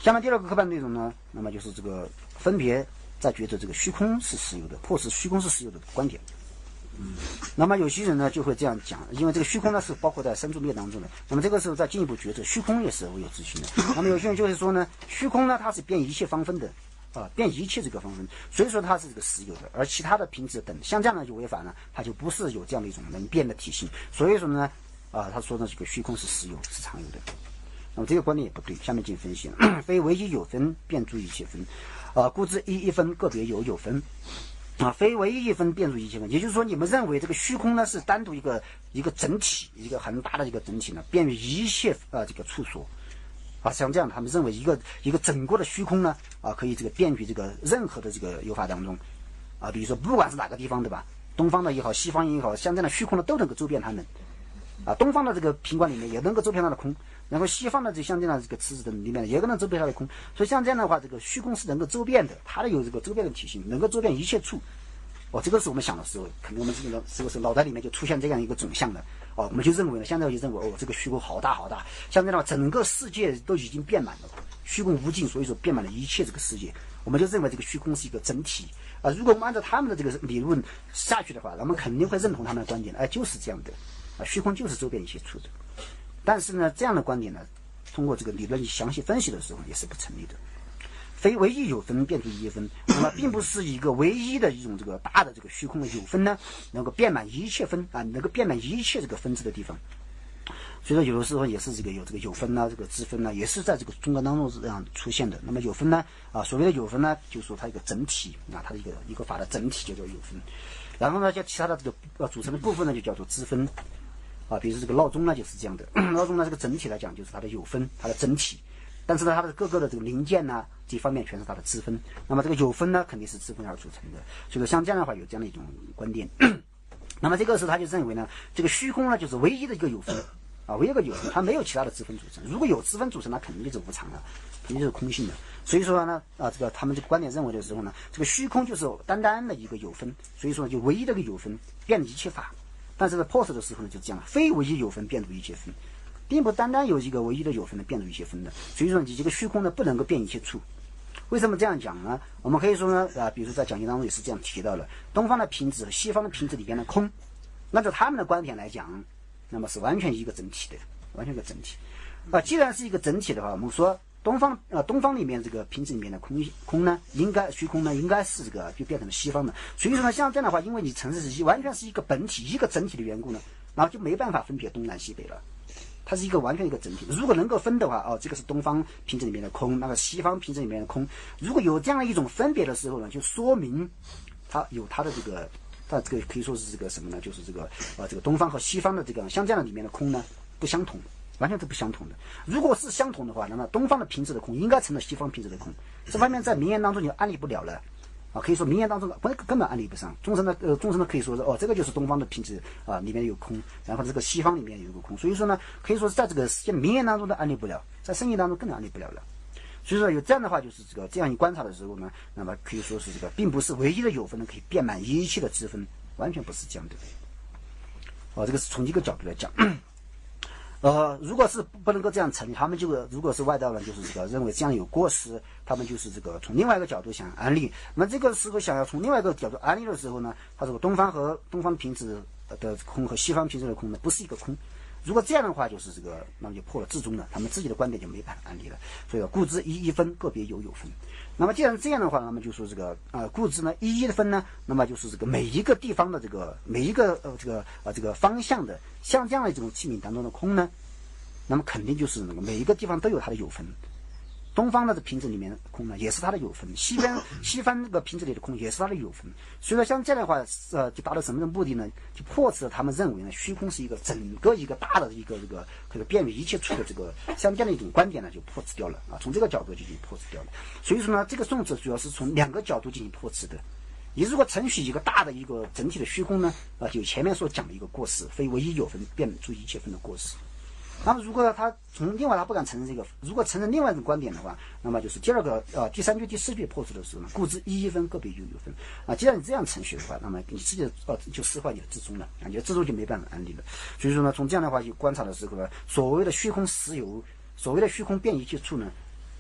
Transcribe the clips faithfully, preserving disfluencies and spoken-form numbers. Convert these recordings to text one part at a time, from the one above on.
下面第二个课本内容呢，那么就是这个分别在觉得这个虚空是实有的，破斥虚空是实有的观点。嗯，那么有些人呢就会这样讲，因为这个虚空呢是包括在生住灭当中的，那么这个时候再进一步觉得虚空也是无有自性的。那么有些人就是说呢，虚空呢它是变一切方分的。啊，变一切这个方分，所以说它是这个实有的，而其他的品质等像这样的就违反了，它就不是有这样的一种能变的体性。所以说呢，啊，他说呢这个虚空是实有，是常有的。那么这个观点也不对，下面进行分析了。非唯一有分，便诸一切分，啊，故知一一分个别有有分，啊，非唯一一分便诸一切分。也就是说，你们认为这个虚空呢是单独一个一个整体，一个很大的一个整体呢，便于一切啊这个处所。啊，像这样，他们认为一个一个整个的虚空呢，啊，可以这个便于这个任何的这个有法当中，啊，比如说不管是哪个地方，对吧？东方的也好，西方也好，像这样的虚空呢，都能够周遍它们。啊，东方的这个品管里面也能够周遍它的空，然后西方的这像这样的这个池子的里面也能周遍它的空。所以像这样的话，这个虚空是能够周遍的，它的有这个周遍的体性，能够周遍一切处。哦，这个是我们想的时候，可能我们这个是不是脑袋里面就出现这样一个总相的？哦，我们就认为呢，现在就认为哦，这个虚空好大好大，像这样整个世界都已经遍满了，虚空无尽，所以说遍满了一切这个世界，我们就认为这个虚空是一个整体啊。如果我们按照他们的这个理论下去的话，我们肯定会认同他们的观点，哎，就是这样的啊，虚空就是周遍一切处的。但是呢，这样的观点呢，通过这个理论详细分析的时候也是不成立的。非唯一有分便诸一分，那么并不是一个唯一的一种这个大的这个虚空的有分呢，能够遍满一切分啊，能够遍满一切这个分支的地方。所以说有的时候也是这个有这个有分呐、啊，这个支分呐、啊，也是在这个中国当中是这样出现的。那么有分呢啊，所谓的有分呢，就是说它一个整体啊，它的一个一个法的整体就叫有分。然后呢，叫其他的这个呃组成的部分呢，就叫做支分啊。比如说这个闹钟呢就是这样的，闹钟呢这个整体来讲就是它的有分，它的整体。但是呢，它的各个的这个零件呢，这方面全是它的支分。那么这个有分呢，肯定是支分而组成的。所以说，像这样的话，有这样的一种观点。那么这个时候他就认为呢，这个虚空呢，就是唯一的一个有分啊，唯一一个有分，它没有其他的支分组成。如果有支分组成，那肯定就是无常的，肯定就是空性的。所以说呢，啊，这个他们这个观点认为的时候呢，这个虚空就是单单的一个有分，所以说就唯一的一个有分，遍一切法。但是在破斥的时候呢，就这样了，非唯一有分，遍诸一切分。并不单单有一个唯一的有分的遍诸一切分的，所以说你这个虚空呢不能够遍一切处。为什么这样讲呢？我们可以说呢，啊，比如说在讲义当中也是这样提到了，东方的品质和西方的品质里边的空，按照他们的观点来讲，那么是完全一个整体的，完全一个整体。啊，既然是一个整体的话，我们说东方啊，东方里面这个品质里面的空空呢，应该虚空呢应该是这个就变成了西方的。所以说呢，像这样的话，因为你城市是完全是一个本体一个整体的缘故呢，然后就没办法分别东南西北了。它是一个完全一个整体。如果能够分的话，哦，这个是东方品质里面的空，那个西方品质里面的空。如果有这样的一种分别的时候呢，就说明它有它的这个，它这个可以说是这个什么呢？就是这个呃，这个东方和西方的这个像这样的里面的空呢不相同，完全是不相同的。如果是相同的话，那么东方的品质的空应该成了西方品质的空。这方面在名言当中就案例不了了。啊，可以说名言当中根根本案例不上，众生呢，呃，众生呢可以说是哦，这个就是东方的品质啊，里面有空，然后这个西方里面有一个空，所以说呢，可以说是在这个名言当中的案例不了，在生意当中更案例不了了。所以说有这样的话，就是这个这样一观察的时候呢，那么可以说是这个并不是唯一的有分呢可以遍满一切的支分，完全不是这样的。哦，这个是从一个角度来讲。呃，如果是不能够这样成立，他们就如果是外道呢，就是这个认为这样有过失，他们就是这个从另外一个角度想安利。那么这个时候想要从另外一个角度安利的时候呢，他这个东方和东方品质的空和西方品质的空呢，不是一个空。如果这样的话，就是这个，那么就破了至宗了，他们自己的观点就没办法安利了。所以故知一一分，个别有有分。那么既然这样的话，那么就说这个啊、呃，故知呢一一的分呢，那么就是这个每一个地方的这个每一个呃这个呃这个方向的像这样的这种器皿当中的空呢，那么肯定就是那个每一个地方都有它的有分。东方的这瓶子里面的空呢，也是它的有分；西方西方那个瓶子里的空也是它的有分。所以说，像这样的话，呃，就达到什么的目的呢？就破斥了他们认为呢，虚空是一个整个一个大的一个这个这个遍于一切处的这个像这样的一种观点呢，就破斥掉了啊。从这个角度就进行破斥掉了。所以说呢，这个宋词主要是从两个角度进行破斥的。你如果承许一个大的一个整体的虚空呢，啊，就前面所讲的一个过失，非唯一有分遍诸一切分的过失。那么如果他从另外他不敢承认这个，如果承认另外一种观点的话，那么就是第二个呃第三句第四句破除的时候呢，故知一一分个别有有分啊。既然你这样程序的话，那么你自己呃就失坏你的自宗了啊，你的自宗就没办法安利了。所以说呢，从这样的话去观察的时候呢，所谓的虚空实有，所谓的虚空遍一切处呢，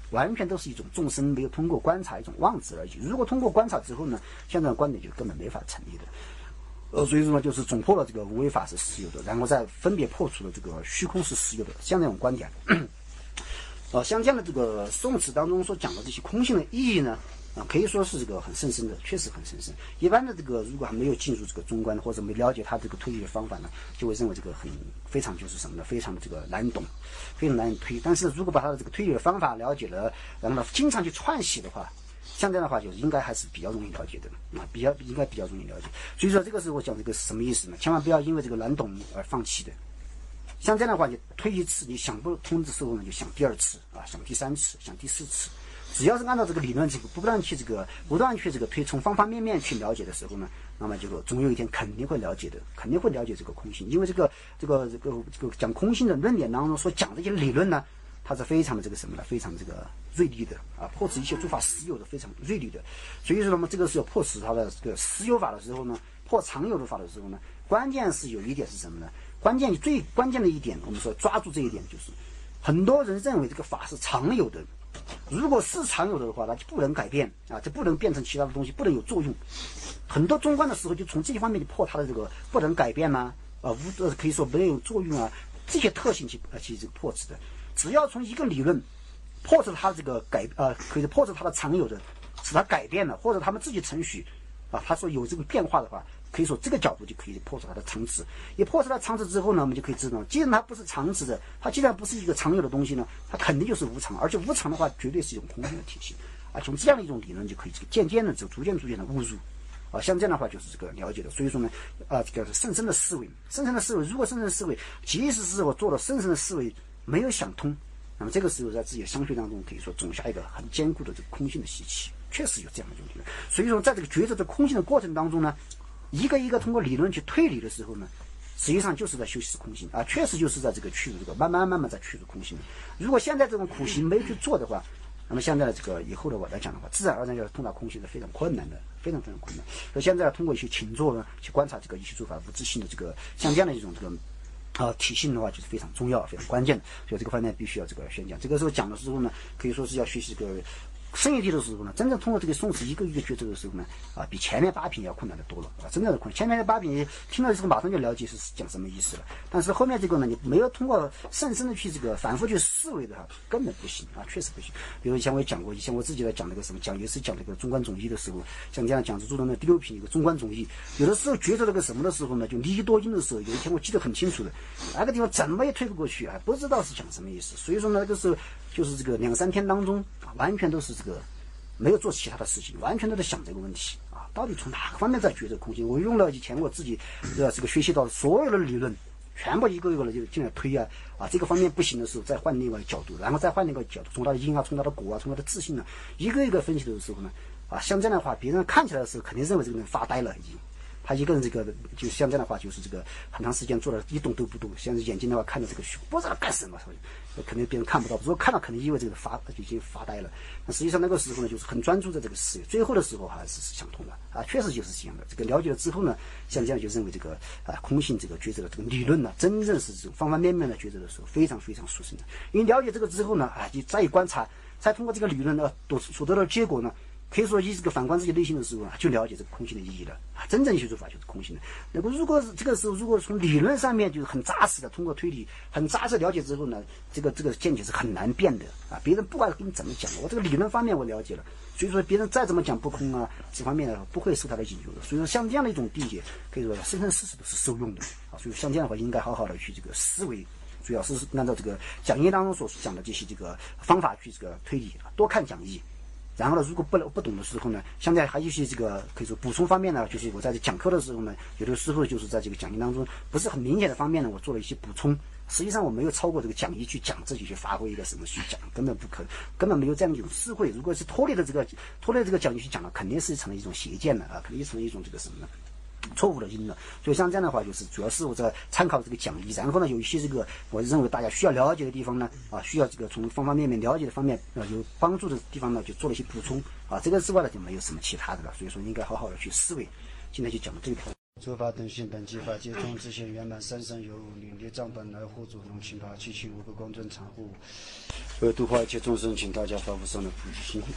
完全都是一种众生没有通过观察一种妄执而已。如果通过观察之后呢，像这种观点就根本没法成立的。呃，所以说呢，就是总破了这个无为法是实有的，然后再分别破除了这个虚空是实有的，像这种观点。呃，像这样的这个宋词当中所讲的这些空性的意义呢，啊，可以说是这个很深深的，确实很深深。一般的这个如果还没有进入这个中观或者没了解他这个推理的方法呢，就会认为这个很非常就是什么呢？非常的这个难懂，非常难以推。但是如果把他的这个推理的方法了解了，然后呢经常去串习的话，像这样的话就是应该还是比较容易了解的啊，比较应该比较容易了解。所以说这个是我讲这个是什么意思呢？千万不要因为这个难懂而放弃的。像这样的话，你推一次，你想不通的时候呢，就想第二次啊，想第三次，想第四次。只要是按照这个理论，这个不断去这个不断去这个推，从方方面面去了解的时候呢，那么这个总有一天肯定会了解的，肯定会了解这个空性。因为这个这个这个这个讲空性的论点当中所讲的一些理论呢，它是非常的这个什么呢？非常这个锐利的啊，破斥一切诸法实有的非常锐利的。所以说呢，这个时候破斥它的这个实有法的时候呢，破常有的法的时候呢，关键是有一点是什么呢？关键最关键的一点，我们说抓住这一点，就是很多人认为这个法是常有的，如果是常有的话，那就不能改变啊，就不能变成其他的东西，不能有作用。很多中观的时候，就从这些方面去破它的这个不能改变呐、啊，啊无可以说没有作用啊，这些特性去呃去这个破斥的。只要从一个理论破斥它这个改呃，可以破斥它的常有的，使它改变了，或者他们自己程序啊，他说有这个变化的话。可以说这个角度就可以破除它的常识，一破除它常识之后呢，我们就可以知道，既然它不是常识的，它既然不是一个常有的东西呢，它肯定就是无常，而且无常的话，绝对是一种空性的体系啊。从这样的一种理论就可以这个渐渐的、就逐渐逐渐的误入啊。像这样的话就是这个了解的。所以说呢，啊，这个甚深的思维，深深的思维，如果深深的思维，即使是我做了深深的思维没有想通，那么这个时候在自己的商学当中可以说种下一个很坚固的这个空性的习气，确实有这样的一种理论。所以说，在这个觉知的空性的过程当中呢。一个一个通过理论去推理的时候呢，实际上就是在修习空性啊，确实就是在这个去除这个慢慢慢慢在去除空性。如果现在这种苦行没去做的话，那么现在的这个以后的我来讲的话，自然而然要通达空性是非常困难的，非常非常困难。所以现在要通过一些请坐呢，去观察这个一切诸法无自性的这个像这样的一种这个啊体性的话，就是非常重要、非常关键的。所以这个方面必须要这个宣讲。这个时候讲的时候呢，可以说是要学习这个。深一点的时候呢，真正通过这个宋词一个一个觉知的时候呢，啊，比前面八品要困难的多了啊，真正的困难。前面的八品听了之后马上就了解是讲什么意思了，但是后面这个呢，你没有通过深深的去这个反复去思维的话，根本不行啊，确实不行。比如以前我也讲过，以前我自己在讲那个什么，讲也是讲这个中观总义的时候，像这样讲注中的第六品有个中观总义，有的时候觉知那个什么的时候呢，就离多经的时候，有一天我记得很清楚的，那个地方怎么也推不过去啊，不知道是讲什么意思。所以说呢，那个时候就是这个两三天当中，完全都是这个。没有做其他的事情，完全都在想这个问题啊！到底从哪个方面在觉这空性？我用了以前我自己呃这个学习到所有的理论，全部一个一个的就进来推啊啊！这个方面不行的时候，再换另外一个角度，然后再换另外一个角度，从它的因啊，从它的果啊，从它的自性啊，一个一个分析的时候呢，啊，像这样的话，别人看起来的时候，肯定认为这个人发呆了已经。他一个人这个就像这样的话，就是这个很长时间坐了一动都不动，像是眼睛的话看着这个虚，不知道干什么，肯定别人看不到。如果看到，肯定意味着这个发就已经发呆了。那实际上那个时候呢，就是很专注在这个思维，最后的时候还是想通了啊，确实就是这样的。这个了解了之后呢，像这样就认为这个啊空性这个觉知的这个理论呢，真正是这种方方面面的觉知的时候，非常非常殊胜的。因为了解这个之后呢，啊，就再一观察，再通过这个理论呢，所所得到的结果呢。可以说，以这个反观自己内心的时候啊，就了解这个空性的意义了啊！真正的学术法就是空性的。那个如果是这个时候，如果从理论上面就是很扎实的，通过推理很扎实了解之后呢，这个这个见解是很难变的啊！别人不管跟你怎么讲，我这个理论方面我了解了，所以说别人再怎么讲不空啊，这方面呢不会受他的引诱的。所以说，像这样的一种理解，可以说生生世世都是受用的啊！所以像这样的话，应该好好的去这个思维。主要是按照这个讲义当中所讲的这些这个方法去这个推理，多看讲义。然后呢，如果不不懂的时候呢，现在还有一些这个可以说补充方面呢，就是我在讲课的时候呢，有的时候就是在这个讲义当中不是很明显的方面呢，我做了一些补充。实际上我没有超过这个讲义去讲自己去发挥一个什么去讲，根本不可能，根本没有这样一种智慧。如果是脱离了这个脱离这个讲义去讲了，肯定是成了一种邪见了啊，肯定成了一种这个什么呢？错误的因了。所以像这样的话，就是主要是我在参考这个讲义，然后呢有一些这个我认为大家需要了解的地方呢，啊需要这个从方方面面了解的方面啊有帮助的地方呢，就做了一些补充啊，这个之外呢就没有什么其他的了。所以说应该好好的去思维。今天就讲到这个。 诸法等性本机法，皆中自性圆满三生有五领力藏本来护主龙请法七七五个光尊常护，为度化一切众生，请大家发布上的菩提心。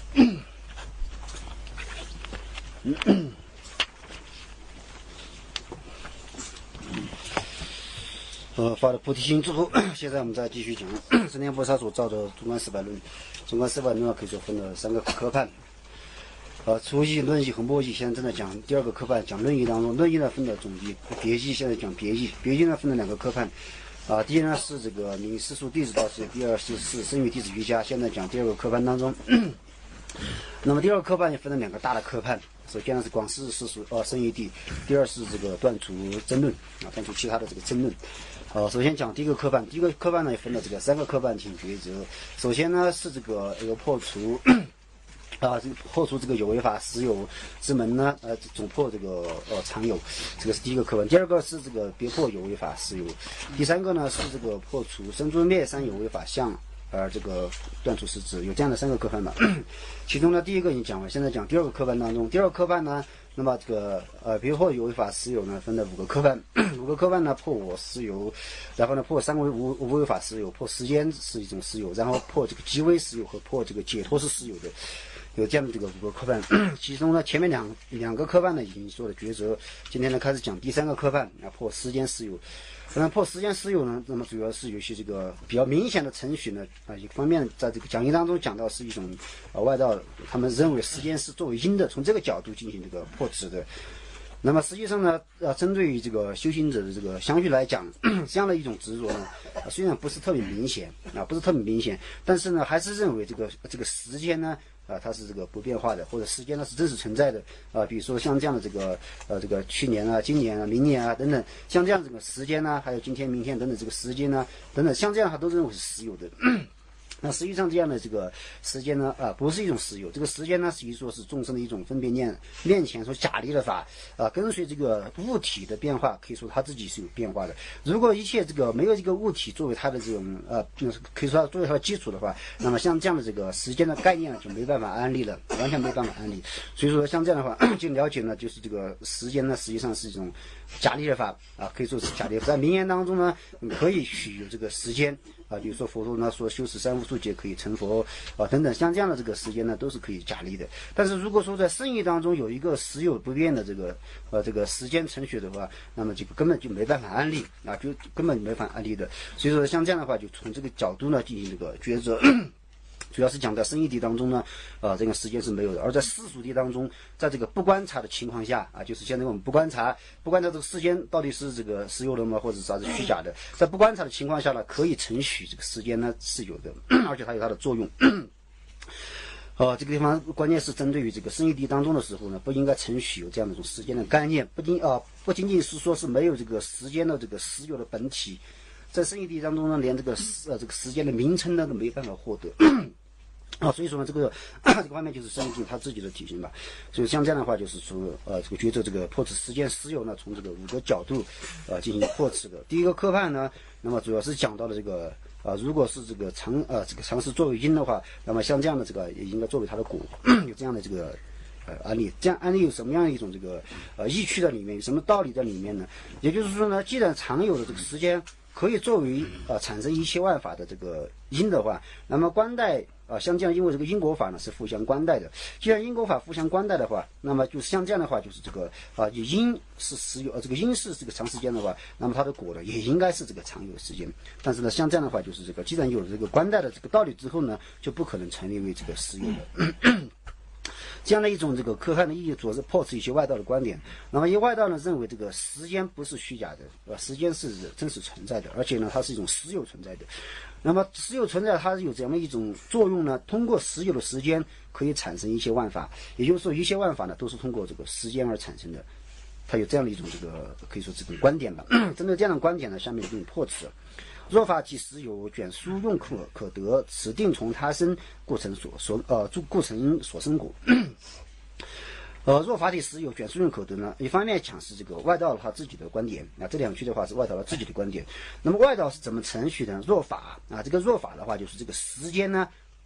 呃，发了菩提心之后，现在我们再继续讲十念菩萨所造的中观四百论。中观四百论可以说分了三个科判。呃，初义、论义和末义，现在正在讲第二个科判，讲论义当中，论义呢分了总义、别义，现在讲别义。别义呢分了两个科判，啊、呃，第一呢是这个明世俗弟子道次，第二是是声语弟子瑜伽。现在讲第二个科判当中，那么第二个科判也分了两个大的科判，首先呢是广释世俗呃声语谛，第二是这个断除争论啊，断除其他的这个争论。呃，首先讲第一个科判，第一个科判呢也分了这个三个科判性抉择。首先呢是这个要破除。啊，这个破除这个有为法实有之门呢，呃，总破这个呃常有，这个是第一个课文。第二个是这个别破有为法实有，第三个呢是这个破除生诸灭三有为法相，而这个断除实质，有这样的三个课判吧。其中呢，第一个已经讲完，现在讲第二个课判当中，第二个课判呢，那么这个呃别破有为法实有呢，分了五个课判，五个课判呢破我实有，然后呢破三为无无为法实有，破时间是一种实有，然后破这个即为实有和破这个解脱是实有的。有这样的这个五个科判，其中呢前面两两个科判呢已经做了抉择，今天呢开始讲第三个科判啊，破时间实有。那么破时间实有呢，那么主要是有些这个比较明显的程序呢啊，一个方面在这个讲义当中讲到是一种啊外道他们认为时间是作为因的，从这个角度进行这个破执的。那么实际上呢，呃，针对于这个修行者的这个相续来讲，这样的一种执着呢，啊、虽然不是特别明显啊，不是特别明显，但是呢，还是认为这个这个时间呢，啊，它是这个不变化的，或者时间呢是真实存在的啊。比如说像这样的这个呃这个去年啊、今年啊、明年啊等等，像这样这个时间呢，还有今天、明天等等这个时间呢，等等，像这样它都认为是实有的。那实际上这样的这个时间呢，啊，不是一种实有，这个时间呢，实际说是众生的一种分别念面前所假立的法，啊，跟随这个物体的变化，可以说它自己是有变化的。如果一切这个没有这个物体作为它的这种呃，可以说它作为它的基础的话，那么像这样的这个时间的概念就没办法安立了，完全没办法安立。所以说像这样的话，就了解呢，就是这个时间呢，实际上是一种假立的法啊，可以说是假立法。在名言当中呢，可以许有这个时间。啊，比如说佛陀呢说修持三无数劫可以成佛啊等等，像这样的这个时间呢都是可以假立的。但是如果说在圣义当中有一个实有不变的这个呃这个时间程序的话，那么这个根本就没办法安立啊，就根本没办法安立的。所以说像这样的话，就从这个角度呢进行这个抉择。主要是讲在生意地当中呢，呃，这个时间是没有的；而在世俗地当中，在这个不观察的情况下啊，就是现在我们不观察，不观察这个时间到底是这个实有的吗，或者是啥是虚假的，在不观察的情况下呢，可以承许这个时间呢是有的，而且它有它的作用。呃，这个地方关键是针对于这个生意地当中的时候呢，不应该承许有这样的一种时间的概念，不仅啊、呃、不仅仅是说是没有这个时间的这个实有的本体，在生意地当中呢，连这个呃这个时间的名称呢都没办法获得。啊，所以说呢，这个这个方面就是生命它自己的体现吧。所以像这样的话，就是说，呃，这个觉着这个破斥时间实有呢，从这个五个角度，呃，进行破斥的。第一个科判呢，那么主要是讲到了这个，啊、呃，如果是这个常呃这个常识作为因的话，那么像这样的这个也应该作为它的果，有这样的这个呃案例。这样案例有什么样一种这个呃意趣在里面，有什么道理在里面呢？也就是说呢，既然常有的这个时间可以作为呃产生一切万法的这个因的话，那么观待。啊，像这样，因为这个因果法呢是互相关待的。既然因果法互相关待的话，那么就是像这样的话，就是这个啊，因是实有，呃，这个因是这个长时间的话，那么它的果呢也应该是这个常有时间。但是呢，像这样的话，就是这个既然有了这个关待的这个道理之后呢，就不可能成立为这个实有的。这样的一种这个科判的意义，主要是破斥一些外道的观点。那么一些外道呢认为这个时间不是虚假的，呃，时间是真实存在的，而且呢它是一种实有存在的。那么实有存在，它有这样的一种作用呢，通过实有的时间可以产生一切万法，也就是说一切万法呢都是通过这个时间而产生的。它有这样的一种这个可以说这种观点吧。针对这样的观点呢，下面给你破斥。若法即实有，卷书用可可得，此定从他生，故成所所呃故成所生果。呃，若法体实有，卷书用可得呢，一方面讲是这个外道他自己的观点啊，这两句的话是外道他自己的观点。那么外道是怎么承许的？若法啊，这个若法的话就是这个时间呢，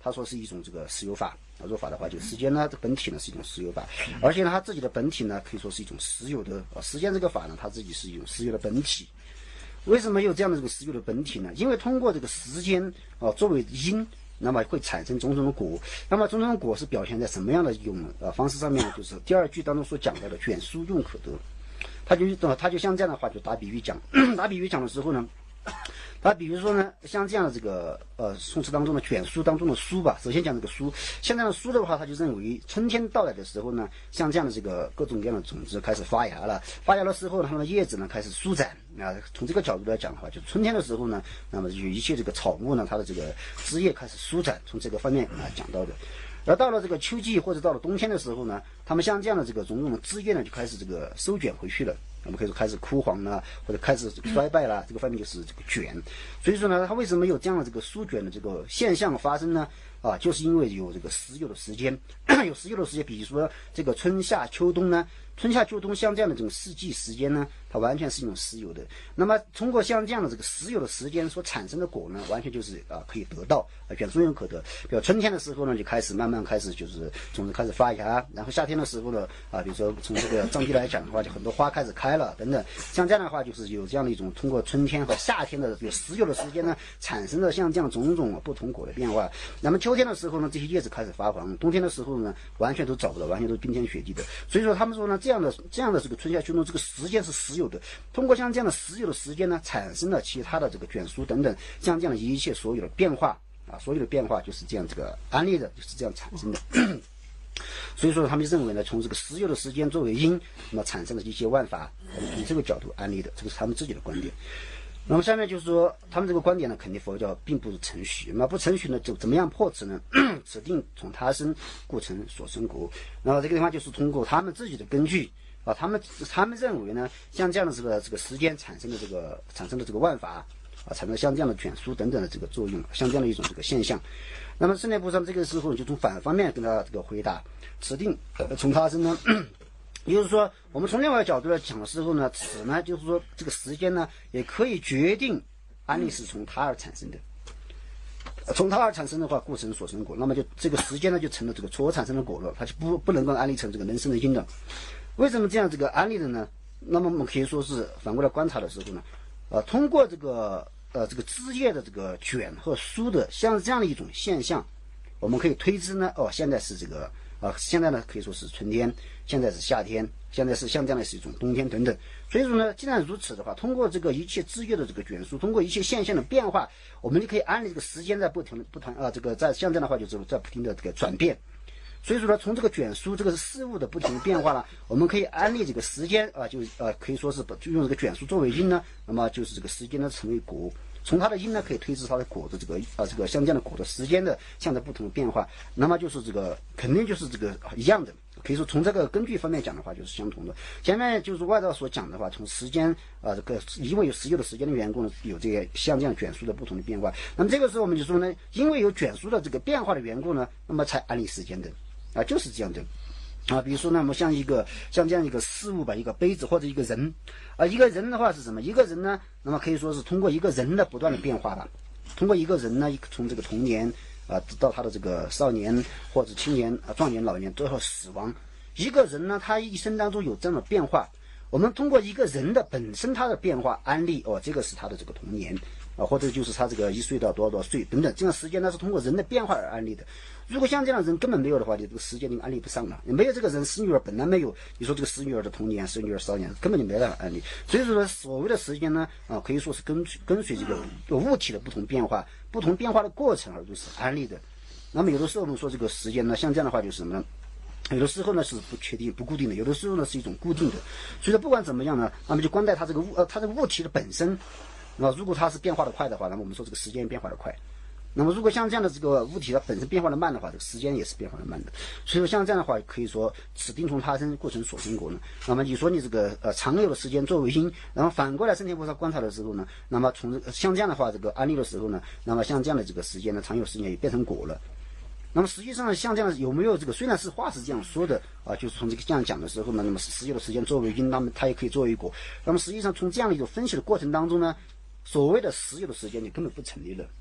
他说是一种这个实有法啊，若法的话，就时间呢这本体呢是一种实有法，而且呢它自己的本体呢可以说是一种实有的啊，时间这个法呢它自己是一种实有的本体。为什么有这样的这个实有的本体呢？因为通过这个时间啊作为因，那么会产生种种的果。那么种种的果是表现在什么样的一种呃方式上面呢？就是第二句当中所讲到的卷书用可得。他就他就像这样的话，就打比喻讲，打比喻讲的时候呢，打比如说呢，像这样的这个呃宋词当中的卷书当中的书吧，首先讲这个书，像这样的书的话，他就认为春天到来的时候呢，像这样的这个各种各样的种子开始发芽了，发芽的时候呢，它们的叶子呢开始舒展啊。从这个角度来讲的话，就是春天的时候呢，那么就一切这个草木呢，它的这个枝叶开始舒展，从这个方面啊讲到的。而到了这个秋季或者到了冬天的时候呢，它们像这样的这个种种的枝叶呢，就开始这个收卷回去了。我们可以说开始枯黄了，或者开始衰败了，这个方面就是这个卷。所以说呢，它为什么有这样的这个舒卷的这个现象发生呢？啊，就是因为有这个实有的时间，有实有的时间，比如说这个春夏秋冬呢，春夏秋冬像这样的这种四季时间呢，它完全是一种实有的。那么通过像这样的这个实有的时间所产生的果呢，完全就是啊可以得到啊，卷书用可得。比如春天的时候呢，就开始慢慢开始就是种子开始发芽，然后夏天的时候呢，啊，比如说从这个藏地来讲的话，就很多花开始开了等等。像这样的话，就是有这样的一种通过春天和夏天的这个实有的时间呢，产生的像这样种种不同果的变化。那么秋天的时候呢，这些叶子开始发黄；冬天的时候呢，完全都找不到，完全都是冰天雪地的。所以说，他们说呢，这样的这样的这个春夏秋冬这个时间是实有的。通过像这样的实有的时间呢，产生了其他的这个卷书等等，像这样的一切所有的变化啊，所有的变化就是这样这个安立的，就是这样产生的。所以说，他们认为呢，从这个实有的时间作为因，那么产生的一些万法，以这个角度安立的，这个是他们自己的观点。那么下面就是说，他们这个观点呢，肯定佛教并不是程序，那不程序呢，就怎么样破此呢？此定从他生，故成所生果。然后这个地方就是通过他们自己的根据啊，他们他们认为呢，像这样的这个这个时间产生的这个产生的这个万法啊，产生像这样的卷书等等的这个作用，像这样的一种这个现象。那么圣贤菩萨这个时候就从反方面跟他这个回答，此定呃从他生呢。也就是说，我们从另外一个角度来讲的时候呢，此呢就是说这个时间呢也可以决定安立是从他而产生的，从他而产生的话，故成所生果，那么就这个时间呢就成了这个所产生的果了，它就不不能够安立成这个人生的因了。为什么这样这个安立的呢？那么我们可以说是反过来观察的时候呢，呃，通过这个呃这个枝叶的这个卷和疏的像这样的一种现象，我们可以推知呢，哦，现在是这个。啊，现在呢可以说是春天，现在是夏天，现在是像这样的是一种冬天等等。所以说呢，既然如此的话，通过这个一切枝叶的这个卷书，通过一切现象的变化，我们就可以安立这个时间在不停的不同啊，这个在像这样的话就是在不停的这个转变。所以说呢，从这个卷书这个事物的不停的变化呢，我们可以安立这个时间啊，就呃可以说是就用这个卷书作为因呢，那么就是这个时间呢成为果。从它的因呢，可以推知它的果的这个啊，这个像这样的果的时间的像在不同的变化，那么就是这个肯定就是这个一样的，可以说从这个根据方面讲的话就是相同的。前面就是外道所讲的话，从时间啊这个因为有实有的时间的缘故呢，有这个像这样卷书的不同的变化。那么这个时候我们就说呢，因为有卷书的这个变化的缘故呢，那么才安立时间的啊，就是这样的。啊，比如说呢，我们像一个像这样一个事物吧，一个杯子或者一个人，啊，一个人的话是什么？一个人呢，那么可以说是通过一个人的不断的变化吧，通过一个人呢，从这个童年啊到他的这个少年或者青年啊壮年老年最后死亡，一个人呢，他一生当中有这样的变化，我们通过一个人的本身他的变化安立哦，这个是他的这个童年啊，或者就是他这个一岁到多少多少岁等等，这样时间呢是通过人的变化而安立的。如果像这样的人根本没有的话，你这个时间就安立不上了。没有这个人，死女儿本来没有，你说这个死女儿的童年、死女儿少年根本就没办法安立。所以说呢，所谓的时间呢，啊，可以说是跟跟随这个物体的不同变化、不同变化的过程而就是安立的。那么有的时候我们说这个时间呢，像这样的话就是什么呢？有的时候呢是不确定、不固定的，有的时候呢是一种固定的。所以说不管怎么样呢，那么就观待它这个物呃它这个物体的本身。那如果它是变化的快的话，那么我们说这个时间变化的快。那么如果像这样的这个物体它本身变化的慢的话，这个时间也是变化的慢的。所以说像这样的话，可以说此定从他生，故成所生果呢。那么你说你这个呃常有的时间作为因，然后反过来圣贤菩萨观察的时候呢，那么从像这样的话这个安立的时候呢，那么像这样的这个时间呢，常有时间也变成果了。那么实际上像这样有没有这个？虽然是话是这样说的啊，就是从这个这样讲的时候呢，那么实有的时间作为因，那么它也可以作为果。那么实际上从这样的一种分析的过程当中呢，所谓的实有的时间你根本不成立了。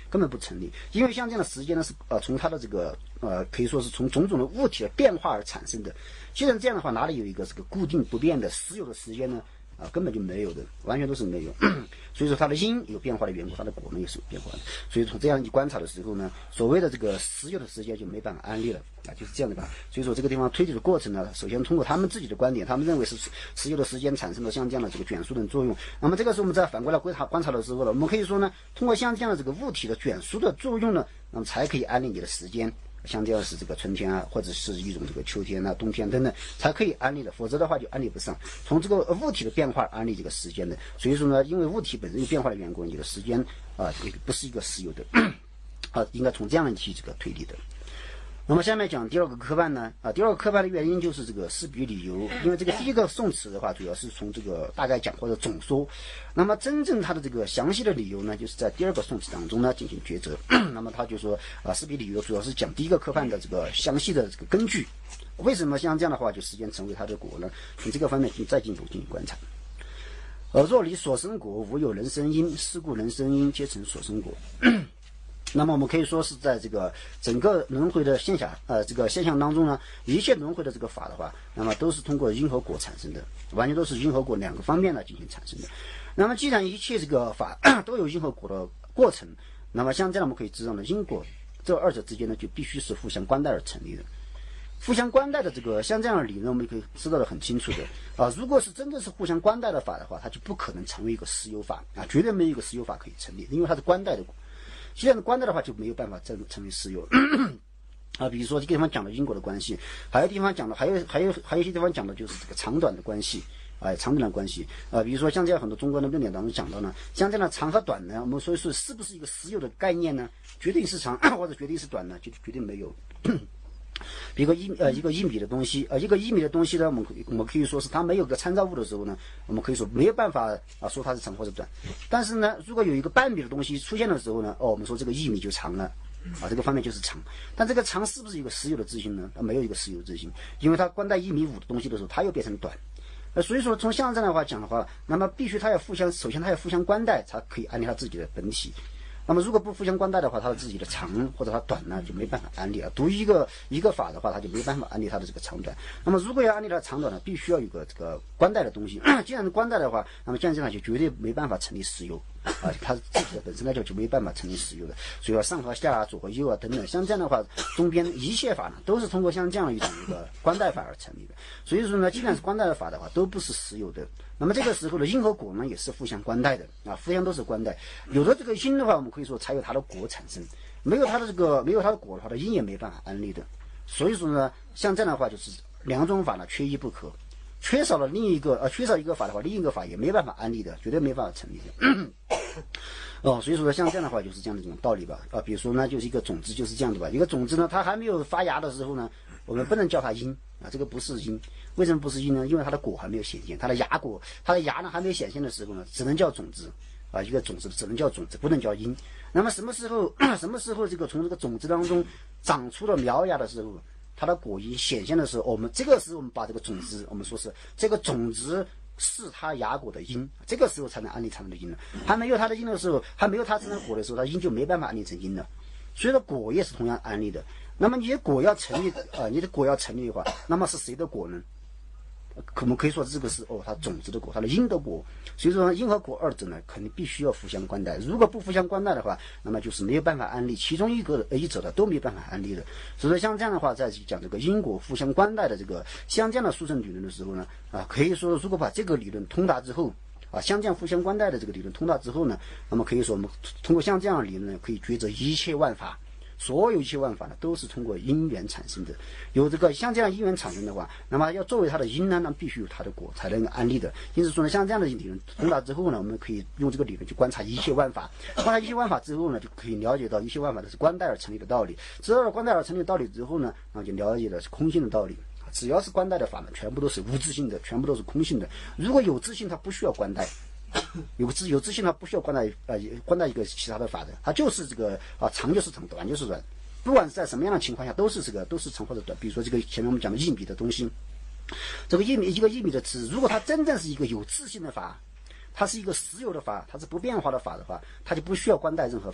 根本不成立。因为像这样的时间呢，是呃从它的这个呃可以说是从种种的物体的变化而产生的。既然这样的话，哪里有一个这个固定不变的实有的时间呢？啊，根本就没有的，完全都是没有。所以说它的因有变化的缘故，它的果呢也是有变化的。所以从这样一观察的时候呢，所谓的这个实有的时间就没办法安立了啊，就是这样的吧。所以说这个地方推理的过程呢，首先通过他们自己的观点，他们认为是实有的时间产生了像这样的这个卷数的作用。那么这个时候我们再反过来观察观察的时候呢，我们可以说呢，通过像这样的这个物体的卷数的作用呢，那么才可以安立你的时间。像这样是这个春天啊，或者是一种这个秋天啊、冬天等等，才可以安立的，否则的话就安立不上。从这个物体的变化安立这个时间的，所以说呢，因为物体本身有变化的缘故，你的时间啊、呃，不是一个实有的啊，应该从这样去这个推理的。那么下面讲第二个科判呢，啊，第二个科判的原因就是这个事比理由，因为这个第一个宋词的话，主要是从这个大概讲或者总说，那么真正它的这个详细的理由呢，就是在第二个宋词当中呢进行抉择。那么他就说啊，事比理由主要是讲第一个科判的这个详细的这个根据，为什么像这样的话就时间成为它的果呢？从这个方面再进一步进行观察。而若离所生果，无有人生因，是故人生因皆成所生果。那么我们可以说是在这个整个轮回的现象，呃，这个现象当中呢，一切轮回的这个法的话，那么都是通过因和果产生的，完全都是因和果两个方面来进行产生的。那么既然一切这个法都有因和果的过程，那么像这样我们可以知道呢，因果这二者之间呢，就必须是互相关待而成立的。互相关待的这个像这样的理论，我们可以知道的很清楚的啊。如果是真的是互相关待的法的话，它就不可能成为一个实有法啊，绝对没有一个实有法可以成立，因为它是关待的果。既然是关待的话，就没有办法成成为实有啊。比如说这个地方讲的因果的关系，还有地方讲的，还有还有还有一些地方讲的就是这个长短的关系，哎、啊，长短的关系啊。比如说像这样很多中国的论点当中讲到呢，像这样的长和短呢，我们所以说是不是一个实有的概念呢？绝对是长或者绝对是短呢？就绝对没有。比如一个一呃一个一米的东西，呃一个一米的东西呢，我们我们可以说是它没有个参照物的时候呢，我们可以说没有办法啊说它是长或者短。但是呢，如果有一个半米的东西出现的时候呢，哦，我们说这个一米就长了，啊，这个方面就是长。但这个长是不是一个实有的自性呢？它没有一个实有的自性，因为它关在一米五的东西的时候，它又变成短。呃，所以说从相这样的话讲的话，那么必须它要互相，首先它要互相关待，才可以安立它自己的本体。那么如果不互相关待的话，它的自己的长或者它短呢就没办法安立了。读一个一个法的话，它就没办法安立它的这个长短。那么如果要安立它的长短呢，必须要有个这个关待的东西。既然是关待的话，那么这样这样就绝对没办法成立实有啊，它自己的本身来讲就没办法成立实有的。所以说上和下啊、左和右啊等等，像这样的话，中间一切法呢都是通过像这样一种一个关待法而成立的。所以说呢，既然是关待的法的话，都不是实有的。那么这个时候的因和果呢，也是互相关待的啊，互相都是关待。有了这个因的话，我们可以说才有它的果产生；没有它的这个没有它的果的话，它因也没办法安立的。所以说呢，像这样的话，就是两种法呢缺一不可，缺少了另一个呃缺少一个法的话，另一个法也没办法安立的，绝对没办法成立的。哦，所以说像这样的话，就是这样的一种道理吧。啊，比如说呢，就是一个种子就是这样的吧。一个种子呢，它还没有发芽的时候呢，我们不能叫它因啊，这个不是因。为什么不是因呢？因为它的果还没有显现，它的芽果，它的芽呢还没有显现的时候呢，只能叫种子啊，一个种子只能叫种子，不能叫因。那么什么时候什么时候这个从这个种子当中长出了苗芽的时候，它的果因显现的时候，我们这个时候我们把这个种子，我们说是这个种子是它芽果的因，这个时候才能安立成的因了。还没有它的因的时候，还没有它成果的时候，它因就没办法安立成因了。所以说果也是同样安立的。那么你的果要成立啊、呃，你的果要成立的话，那么是谁的果呢？我们可以说这个是哦，它种子的果，它的因的果。所以说因和果二者呢，肯定必须要互相关待。如果不互相关待的话，那么就是没有办法安立，其中一个一者的都没办法安立的。所以说像这样的话，在讲这个因果互相关待的这个像这样的殊胜理论的时候呢，啊，可以说如果把这个理论通达之后。啊，像这样互相关待的这个理论通达之后呢，那么可以说我们通过像这样的理论呢，可以抉择一切万法，所有一切万法呢都是通过因缘产生的。有这个像这样因缘产生的话，那么要作为它的因呢，那必须有它的果才能安立的。因此说呢，像这样的理论通达之后呢，我们可以用这个理论去观察一切万法，观察一切万法之后呢，就可以了解到一切万法的是关待而成立的道理。知道了关待而成立的道理之后呢，那就了解了是空性的道理。只要是关待的法呢，全部都是无自性的，全部都是空性的。如果有自性，它不需要关待；有自有自性，它不需要关待呃关待一个其他的法的，它就是这个啊长就是长，短就是短，不管是在什么样的情况下，都是这个都是长或者短。比如说这个前面我们讲的一米的东西，这个一米一个一米的尺，如果它真正是一个有自性的法，它是一个实有的法，它是不变化的法的话，它就不需要关待任何法。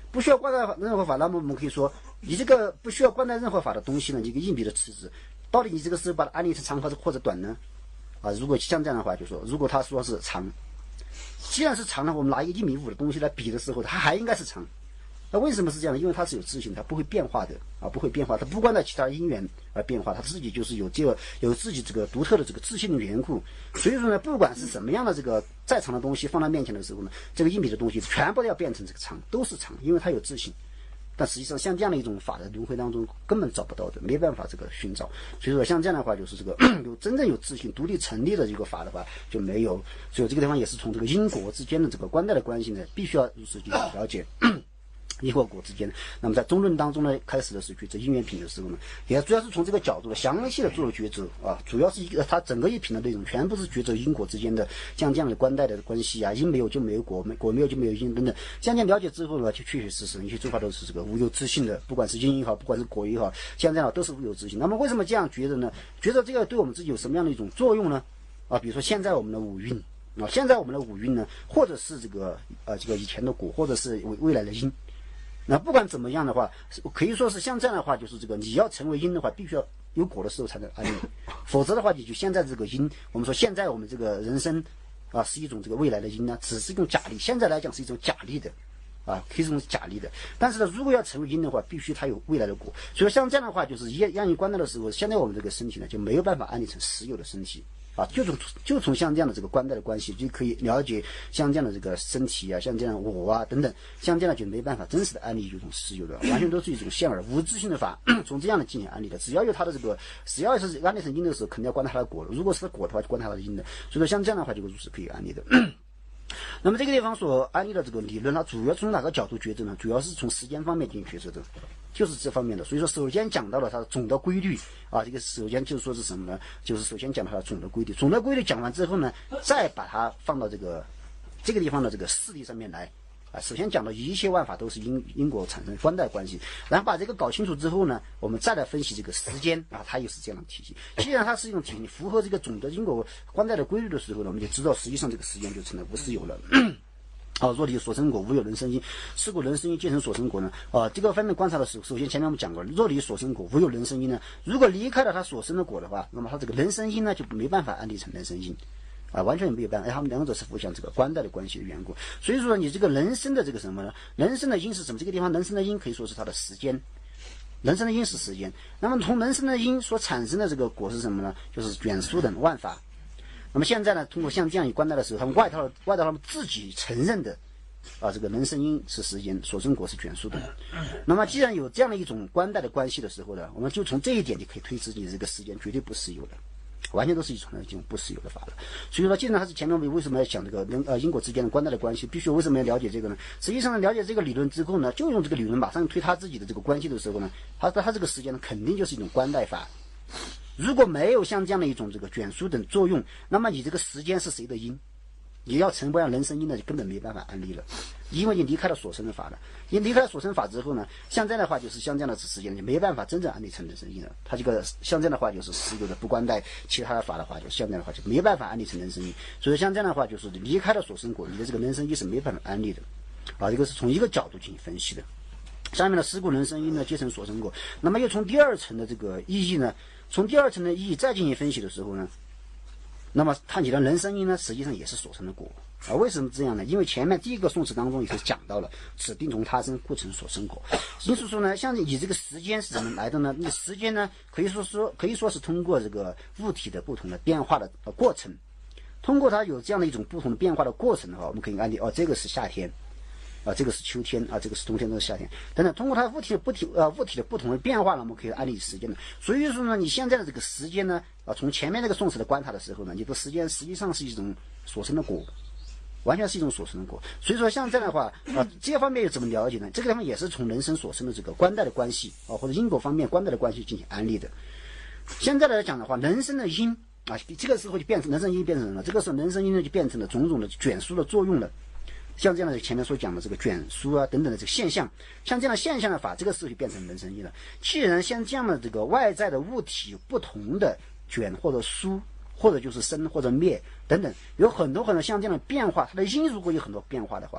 不需要观待任何法，那么我们可以说，你这个不需要观待任何法的东西呢，你一个硬币的尺子，到底你这个是把它安利成长或者或者短呢？啊，如果像这样的话，就说如果他说是长，既然是长呢，我们拿一个一米五的东西来比的时候，它还应该是长。那为什么是这样呢？因为它是有自性，它不会变化的啊，不会变化，它不观待其他因缘而变化，它自己就是有这个有自己这个独特的这个自性的缘故。所以说呢，不管是什么样的这个再长的东西放到面前的时候呢，这个硬币的东西全部都要变成这个长，都是长，因为它有自性。但实际上像这样的一种法的轮回当中根本找不到的，没办法这个寻找。所以说像这样的话，就是这个有真正有自性独立成立的一个法的话就没有。所以这个地方也是从这个因果之间的这个观待的关系呢，必须要如实去了解因和果之间。那么在中论当中呢，开始的是抉择因缘品的时候呢，也主要是从这个角度详细的做了抉择啊，主要是一个它整个一品的内容全部是抉择因果之间的像这样的观待的关系啊，因没有就没有果，果没有就没有因等等。像这样了解之后呢，就确确实实一些做法都是这个无有自性的，不管是因也好，不管是果也好，像这样都是无有自性。那么为什么这样觉得呢？觉得这个对我们自己有什么样的一种作用呢？啊，比如说现在我们的五蕴啊，现在我们的五蕴呢，或者是这个呃这个以前的果，或者是未未来的因。那不管怎么样的话，可以说是像这样的话，就是这个你要成为因的话，必须要有果的时候才能安利，否则的话，你就现在这个因，我们说现在我们这个人生啊是一种这个未来的因呢，只是一种假力，现在来讲是一种假力的啊，可以是一种假力的。但是呢，如果要成为因的话，必须它有未来的果。所以像这样的话，就是一让你观待的时候，现在我们这个身体呢就没有办法安利成实有的身体。啊，就从就从像这样的这个观待的关系，就可以了解像这样的这个身体啊，像这样的我啊等等，像这样的就没办法真实的安利一种实有的，完全都是一种现而无自性的法，从这样的进行安利的。只要有它的这个，只要是安利成因的时候，肯定要观它的果的。如果是果的话，就观它的因的。所以说像这样的话，就如是可以安利的。那么这个地方所安利的这个理论，它主要从哪个角度抉择呢？主要是从时间方面进行抉择的，就是这方面的。所以说，首先讲到了它的总的规律啊，这个首先就是说是什么呢？就是首先讲到它的总的规律。总的规律讲完之后呢，再把它放到这个这个地方的这个事例上面来啊。首先讲到一切万法都是因因果产生观待关系，然后把这个搞清楚之后呢，我们再来分析这个时间啊，它又是这样的体系。既然它是一种体系，符合这个总的因果观待的规律的时候呢，我们就知道实际上这个时间就成了无实有了。啊，若离所生果，无有人生因，是故人生因皆成所生果呢。啊，这个方面观察的时候，首先前面我们讲过，若离所生果，无有人生因呢。如果离开了他所生的果的话，那么他这个人生因呢就没办法安立成人生因。啊，完全没有办法，他们两者是互相这个观待的关系的缘故。所以说，你这个人生的这个什么呢？人生的因是什么？这个地方人生的因可以说是它的时间，人生的因是时间。那么从人生的因所产生的这个果是什么呢？就是卷数等万法。那么现在呢，通过像这样一观待的时候，他们外套外套他们自己承认的，啊，这个人生因是时间，所生果是卷数等。那么既然有这样的一种观待的关系的时候呢，我们就从这一点就可以推知你这个时间绝对不实有的。完全都是一种这种不实有的法了。所以说，既然它是前面为什么要讲这个人呃因果之间的观待的关系，必须为什么要了解这个呢？实际上呢，了解这个理论之后呢，就用这个理论马上推他自己的这个关系的时候呢，他他这个时间呢，肯定就是一种观待法。如果没有像这样的一种这个卷数等作用，那么你这个时间是谁的因？你要成不了人生因呢，就根本没办法安立了，因为你离开了所生的法了。你离开了所生法之后呢，像这样的话就是像这样的时间就没办法真正安立成人生因了。他这个像这样的话就是实有的不观待其他的法的话，就像这样的话就没办法安立成人生因。所以像这样的话就是离开了所生果，你的这个人生因是没办法安立的。啊，这个是从一个角度进行分析的。下面的事故人生因呢，皆成所生果。那么又从第二层的这个意义呢，从第二层的意义再进行分析的时候呢，那么它你的人生因呢，实际上也是所生的果啊。为什么这样呢？因为前面第一个宋词当中也是讲到了，此定从他生，故成所生果。因此说呢，像你这个时间是怎么来的呢？你时间呢，可以说说可以说是通过这个物体的不同的变化的过程，通过它有这样的一种不同的变化的过程的话，我们可以安定哦，这个是夏天。啊，这个是秋天啊，这个是冬天，这是夏天等等。通过它物体的不体呃物体的不同的变化呢，我们可以安立时间的。所以说呢，你现在的这个时间呢，啊，从前面那个宋词的观察的时候呢，你的时间实际上是一种所生的果，完全是一种所生的果。所以说像这样的话啊，这方面又怎么了解呢？这个地方也是从人生所生的这个观待的关系啊，或者因果方面观待的关系进行安立的。现在来讲的话，人生的因啊，这个时候就变成人生因变成什么？这个时候人生因呢就变成了种种的卷数的作用了。像这样的前面所讲的这个卷书啊等等的这个现象，像这样的现象的法，这个时候就变成人生因了。既然像这样的这个外在的物体有不同的卷或者书，或者就是生或者灭等等，有很多很多像这样的变化，它的因如果有很多变化的话，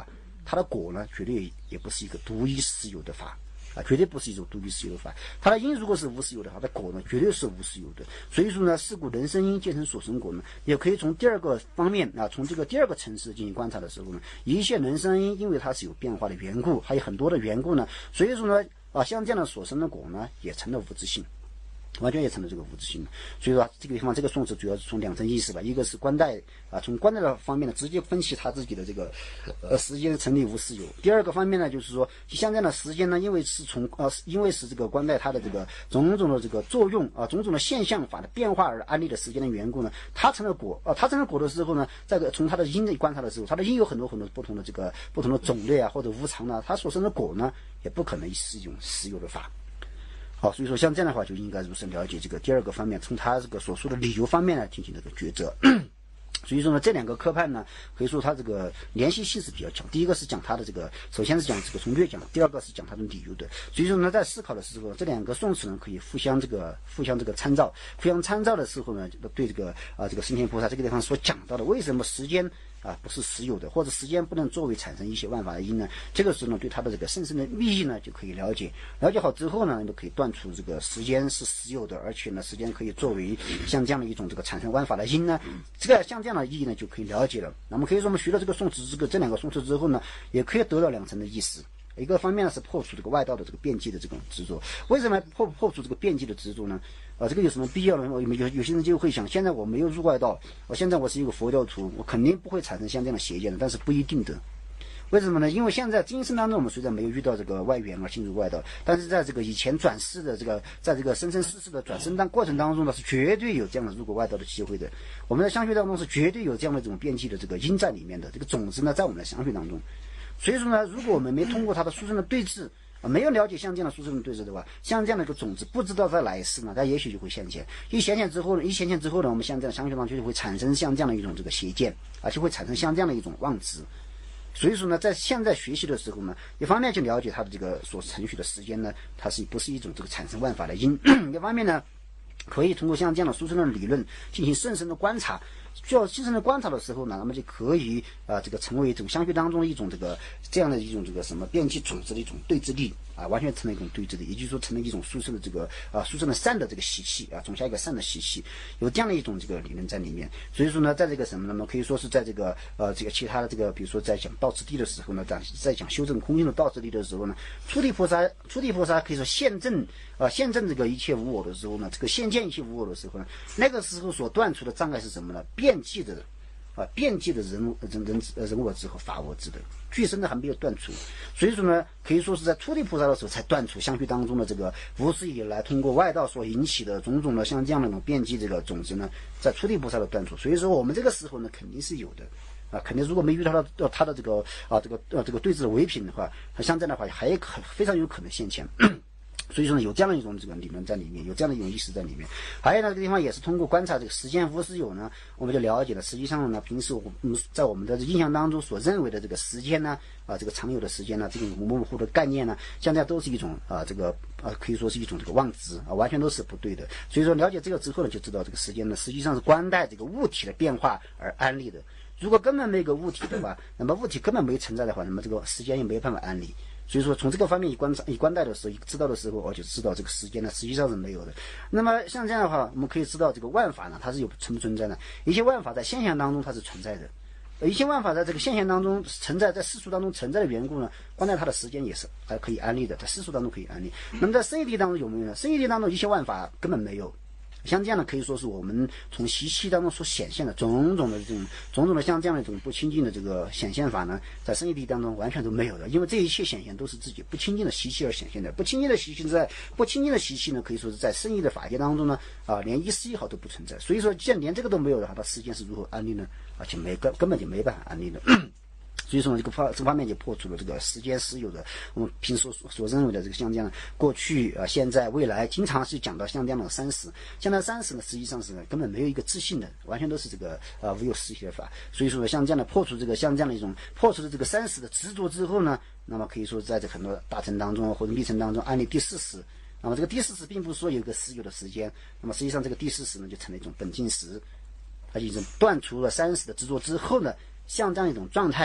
它的果呢，绝对也不是一个独一实有的法。啊，绝对不是一种独一实有的法。它的因如果是无实有的，它的果呢，绝对是无实有的。所以说呢，是故人生因皆成所生果呢，也可以从第二个方面啊，从这个第二个层次进行观察的时候呢，一切人生因，因为它是有变化的缘故，还有很多的缘故呢，所以说呢，啊，像这样的所生的果呢，也成了无自性。完全也成了这个无自性了。所以说这个地方这个宋词主要是从两层意思吧，一个是观待啊，从观待的方面呢，直接分析他自己的这个呃时间成立无实有。第二个方面呢，就是说像这样的时间呢，因为是从呃因为是这个观待它的这个种种的这个作用啊，种种的现象法的变化而安立的时间的缘故呢，它成了果啊，它成了果的时候呢，这个从它的因的观察的时候，它的因有很多很多不同的这个不同的种类啊，或者无常呢，它所生的果呢，也不可能是一种实有的法。好，所以说像这样的话，就应该如实了解这个第二个方面，从他这个所说的理由方面呢进行这个抉择。所以说呢，这两个科判呢，可以说它这个联系性是比较强。第一个是讲它的这个，首先是讲这个从略讲，第二个是讲它的理由的。所以说呢，在思考的时候，这两个宋词呢可以互相这个互相这个参照，互相参照的时候呢，对这个啊这个升天菩萨这个地方所讲到的，为什么时间啊不是实有的，或者时间不能作为产生一些万法的因呢？这个时候呢，对它的这个甚深的密意呢就可以了解。了解好之后呢，就可以断出这个时间是实有的，而且呢，时间可以作为像这样的一种这个产生万法的因呢，这个像这样的意义呢就可以了解了。那么可以说我们学了这个宋词这个这两个宋词之后呢，也可以得到两层的意思。一个方面呢是破除这个外道的这个辩机的这种执着。为什么破破除这个辩机的执着呢？啊，这个有什么必要呢？有有有些人就会想，现在我没有入外道，我现在我是一个佛教徒，我肯定不会产生像这样的邪见的，但是不一定的。为什么呢？因为现在今生当中，我们虽然没有遇到这个外缘而进入外道，但是在这个以前转世的这个，在这个生生世世的转生当过程当中呢，是绝对有这样的入过外道的机会的。我们在相续当中是绝对有这样的这种辩机的这个因在里面的，这个种子呢在我们的相续当中。所以说呢，如果我们没通过它的殊胜的对峙，啊，没有了解像这样的殊胜的对峙的话，像这样的一个种子，不知道在来世呢，它也许就会显现。一显现之后呢，一显现之后呢，我们像这样的相续当中就会产生像这样的一种这个邪见，而且会产生像这样的一种妄执。所以说呢，在现在学习的时候呢，一方面就了解它的这个所承许的时间呢，它是不是一种这个产生万法的因；一方面呢，可以通过像这样的殊胜的理论进行甚深的观察。需要深深的观察的时候呢，那么就可以啊、呃，这个成为一种相续当中的一种这个这样的一种这个什么辩机种子的一种对峙力啊，完全成了一种对峙力，也就是说成了一种殊胜的这个啊殊胜的善的这个习气啊，种下一个善的习气，有这样的一种这个理论在里面。所以说呢，在这个什么呢？可以说是在这个呃这个其他的这个，比如说在讲道次第的时候呢，在在讲修正空性的道次第的时候呢，初地菩萨初地菩萨可以说现证啊现证这个一切无我的时候呢，这个现见一切无我的时候呢，那个时候所断除的障碍是什么呢？辩机的啊，辩机的人人人人我之和法我之的，具身的还没有断除，所以说呢，可以说是在初地菩萨的时候才断除相续当中的这个无始以来通过外道所引起的种种的像这样的一种辩机这个种子呢，在初地菩萨的断除。所以说我们这个时候呢，肯定是有的啊，肯定如果没遇到他他的这个啊这个呃这个对峙的唯品的话，像这样的话还可非常有可能现前。所以说呢，有这样的一种这个理论在里面，有这样的一种意识在里面。还有呢，这个地方也是通过观察这个时间无实有呢，我们就了解了。实际上呢，平时我们在我们的印象当中所认为的这个时间呢，啊，这个常有的时间呢，这种模糊的概念呢，现在都是一种啊，这个啊，可以说是一种这个妄执啊，完全都是不对的。所以说，了解这个之后呢，就知道这个时间呢，实际上是观待这个物体的变化而安立的。如果根本没有个物体的话，那么物体根本没有存在的话，那么这个时间也没有办法安立。所以说，从这个方面一观察、一观待的时候，一知道的时候，我就知道这个时间呢，实际上是没有的。那么像这样的话，我们可以知道这个万法呢，它是有存不存在的？一些万法在现象当中它是存在的，一些万法在这个现象当中存在，在世俗当中存在的缘故呢，观待它的时间也是还可以安立的，在世俗当中可以安立。那么在生义谛当中有没有呢？生义谛当中一些万法根本没有。像这样的可以说是我们从习气当中所显现的种种的这种种种的像这样的一种不清净的这个显现法呢，在生义谛当中完全都没有的，因为这一切显现都是自己不清净的习气而显现的。不清净的习气在不清净的习气呢，可以说是在生义的法界当中呢，啊，连一丝一毫都不存在。所以说，既然连这个都没有的话，它时间是如何安立呢？而且没根根本就没办法安立的。所以说这个方这方面就破除了这个时间实有的我们平时所所认为的这个像这样的过去啊、现在、未来，经常是讲到像这样的三十，像那三十呢，实际上是根本没有一个自信的，完全都是这个啊无有实体的法。所以说像这样的破除这个像这样的一种破除的这个三十的执着之后呢，那么可以说在这很多大乘当中或者密乘当中安立第四识。那么这个第四识并不是说有一个实有的时间，那么实际上这个第四识呢就成了一种本净识，它就一种断除了三十的执着之后呢，像这样一种状态。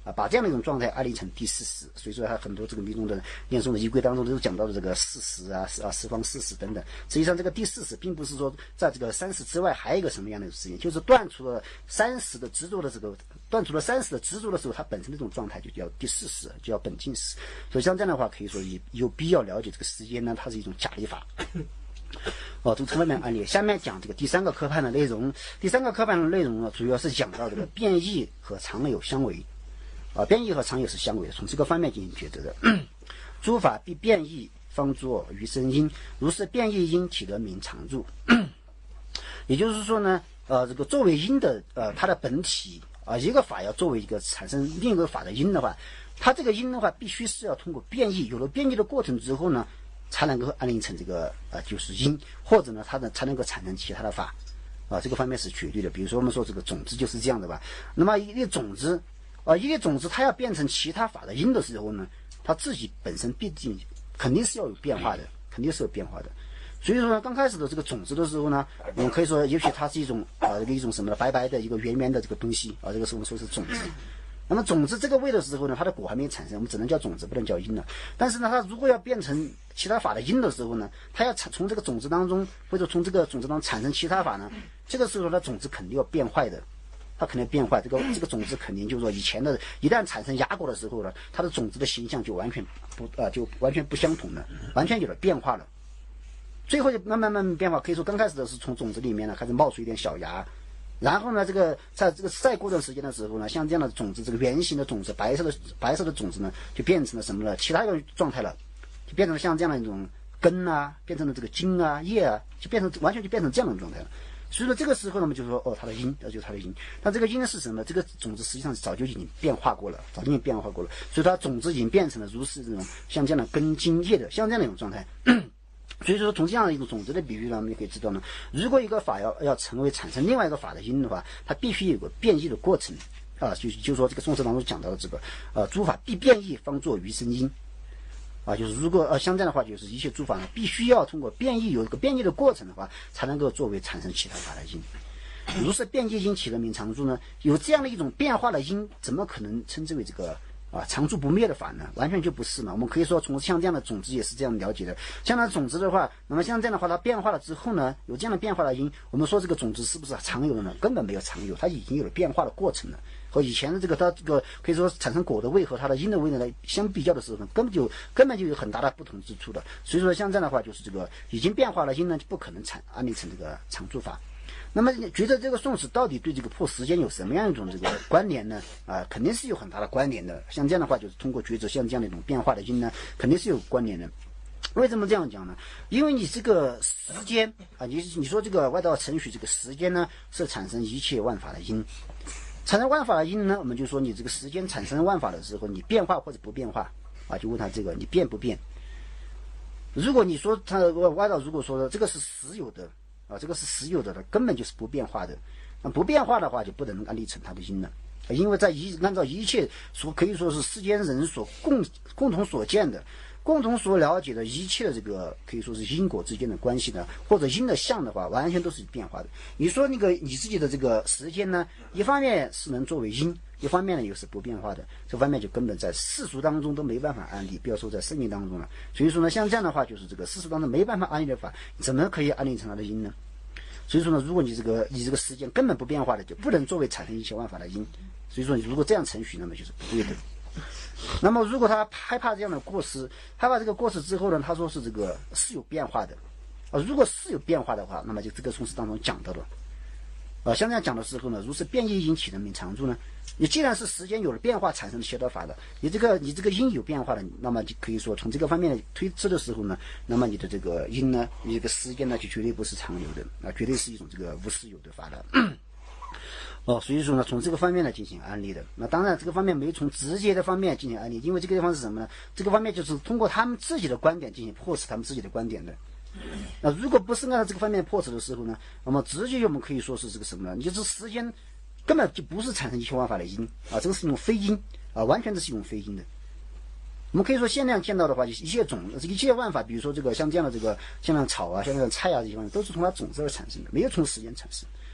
啊，把这样的一种状态安立成第四识。所以说，它很多这个密宗的念诵的仪规当中都讲到的这个四识啊、啊十方四识等等。实际上，这个第四识并不是说在这个三识之外还有一个什么样的事情，就是断除了三识的执着的这个，断除了三识的执着的时候，它本身的这种状态就叫第四识，就叫本净识。所以像这样的话，可以说有有必要了解这个时间呢，它是一种假立法。哦，从这方面案例，下面讲这个第三个科判的内容。第三个科判的内容呢，主要是讲到这个变异和常有相违。啊，变异和常有是相违的，从这个方面进行抉择的。诸法必变异，方作余生因。如是变异因，体得名常住。也就是说呢，呃，这个作为因的，呃，它的本体啊、呃，一个法要作为一个产生另一个法的因的话，它这个因的话，必须是要通过变异，有了变异的过程之后呢，才能够安立成这个呃就是因，或者呢，它呢才能够产生其他的法。啊，这个方面是绝对的。比如说我们说这个种子就是这样的吧。那么一粒种子。啊，一粒种子它要变成其他法的因的时候呢，它自己本身毕竟肯定是要有变化的，肯定是有变化的。所以说呢，刚开始的这个种子的时候呢，我们可以说，也许它是一种啊一种什么呢，白白的一个圆圆的这个东西啊，这个是我们说是种子。那么种子这个位的时候呢，它的果还没产生，我们只能叫种子，不能叫因了。但是呢，它如果要变成其他法的因的时候呢，它要产从这个种子当中，或者从这个种子当中产生其他法呢，这个时候呢，种子肯定要变坏的。它肯定变坏，这个这个种子肯定就是说，以前的一旦产生芽果的时候呢，它的种子的形象就完全不啊、呃，就完全不相同了，完全有了变化了。最后就慢慢慢慢变化，可以说刚开始的是从种子里面呢开始冒出一点小芽，然后呢，这个在这个再过段时间的时候呢，像这样的种子，这个圆形的种子，白色的白色的种子呢，就变成了什么呢？其他一个状态了，就变成了像这样的一种根啊，变成了这个茎啊、叶啊，就变成完全就变成这样的状态了。所以说这个时候呢，我们就说哦，它的因，这就是它的因。那这个因是什么？这个种子实际上早就已经变化过了，早就已经变化过了。所以它种子已经变成了如是这种像这样的根茎叶的，像这样的一种状态。所以说从这样的一种种子的比喻呢，我们就可以知道呢，如果一个法要要成为产生另外一个法的因的话，它必须有个变异的过程啊，就就是说这个宋词当中讲到的这个呃诸法必变异，方作余生因。啊，就是如果呃像这样的话，就是一切诸法呢，必须要通过变异，有一个变异的过程的话，才能够作为产生其他法的因。如是变异因，体得名常住呢？有这样的一种变化的因，怎么可能称之为这个啊常住不灭的法呢？完全就不是嘛。我们可以说，从像这样的种子也是这样了解的。像那种子的话，那么像这样的话，它变化了之后呢，有这样的变化的因，我们说这个种子是不是常有的呢？根本没有常有，它已经有了变化的过程了。和以前的这个它这个可以说产生果的位和它的因的位呢相比较的时候呢，根本就根本就有很大的不同之处的。所以说像这样的话，就是这个已经变化了因呢，就不可能产安立成这个常住法。那么觉得这个宋词到底对这个破时间有什么样一种这个关联呢？啊，肯定是有很大的关联的。像这样的话，就是通过抉择像这样的一种变化的因呢，肯定是有关联的。为什么这样讲呢？因为你这个时间啊，你你说这个外道程序这个时间呢，是产生一切万法的因。产生万法的因呢，我们就说你这个时间产生万法的时候，你变化或者不变化啊，就问他这个你变不变？如果你说他外道如果说这个是实有的啊，这个是实有的的，根本就是不变化的。那不变化的话，就不能安立成它的因了，因为在一按照一切所可以说是世间人所共共同所见的。共同所了解的一切的这个可以说是因果之间的关系呢，或者因的相的话，完全都是变化的。你说那个你自己的这个时间呢，一方面是能作为因，一方面呢又是不变化的，这方面就根本在世俗当中都没办法安立，不要说在生命当中了。所以说呢，像这样的话，就是这个世俗当中没办法安立的法，怎么可以安立成它的因呢？所以说呢，如果你这个你这个时间根本不变化的，就不能作为产生一切万法的因。所以说，你如果这样程序，那么就是不对的。那么如果他害怕这样的过失，害怕这个过失之后呢，他说是这个是有变化的啊。如果是有变化的话，那么就这个宋词当中讲到了啊，像这样讲的时候呢，如是变异因，体得名常住呢？你既然是时间有了变化产生的邪道法的，你这个你这个因有变化的，那么就可以说从这个方面推测的时候呢，那么你的这个因呢，你这个时间呢，就绝对不是常有的啊，绝对是一种这个无实有的法的。哦，所以说呢，从这个方面来进行安立的。那当然，这个方面没有从直接的方面进行安立，因为这个地方是什么呢？这个方面就是通过他们自己的观点进行破斥他们自己的观点的。那如果不是按照这个方面破斥的时候呢，那么直接我们可以说是这个什么呢？你就是时间根本就不是产生一切万法的因啊，这个是一种非因啊，完全是一种非因的。我们可以说限量见到的话，一切种一切万法，比如说这个像这样的这个像那草啊，像那种菜啊这些方面，都是从它种子而产生的，没有从时间产生。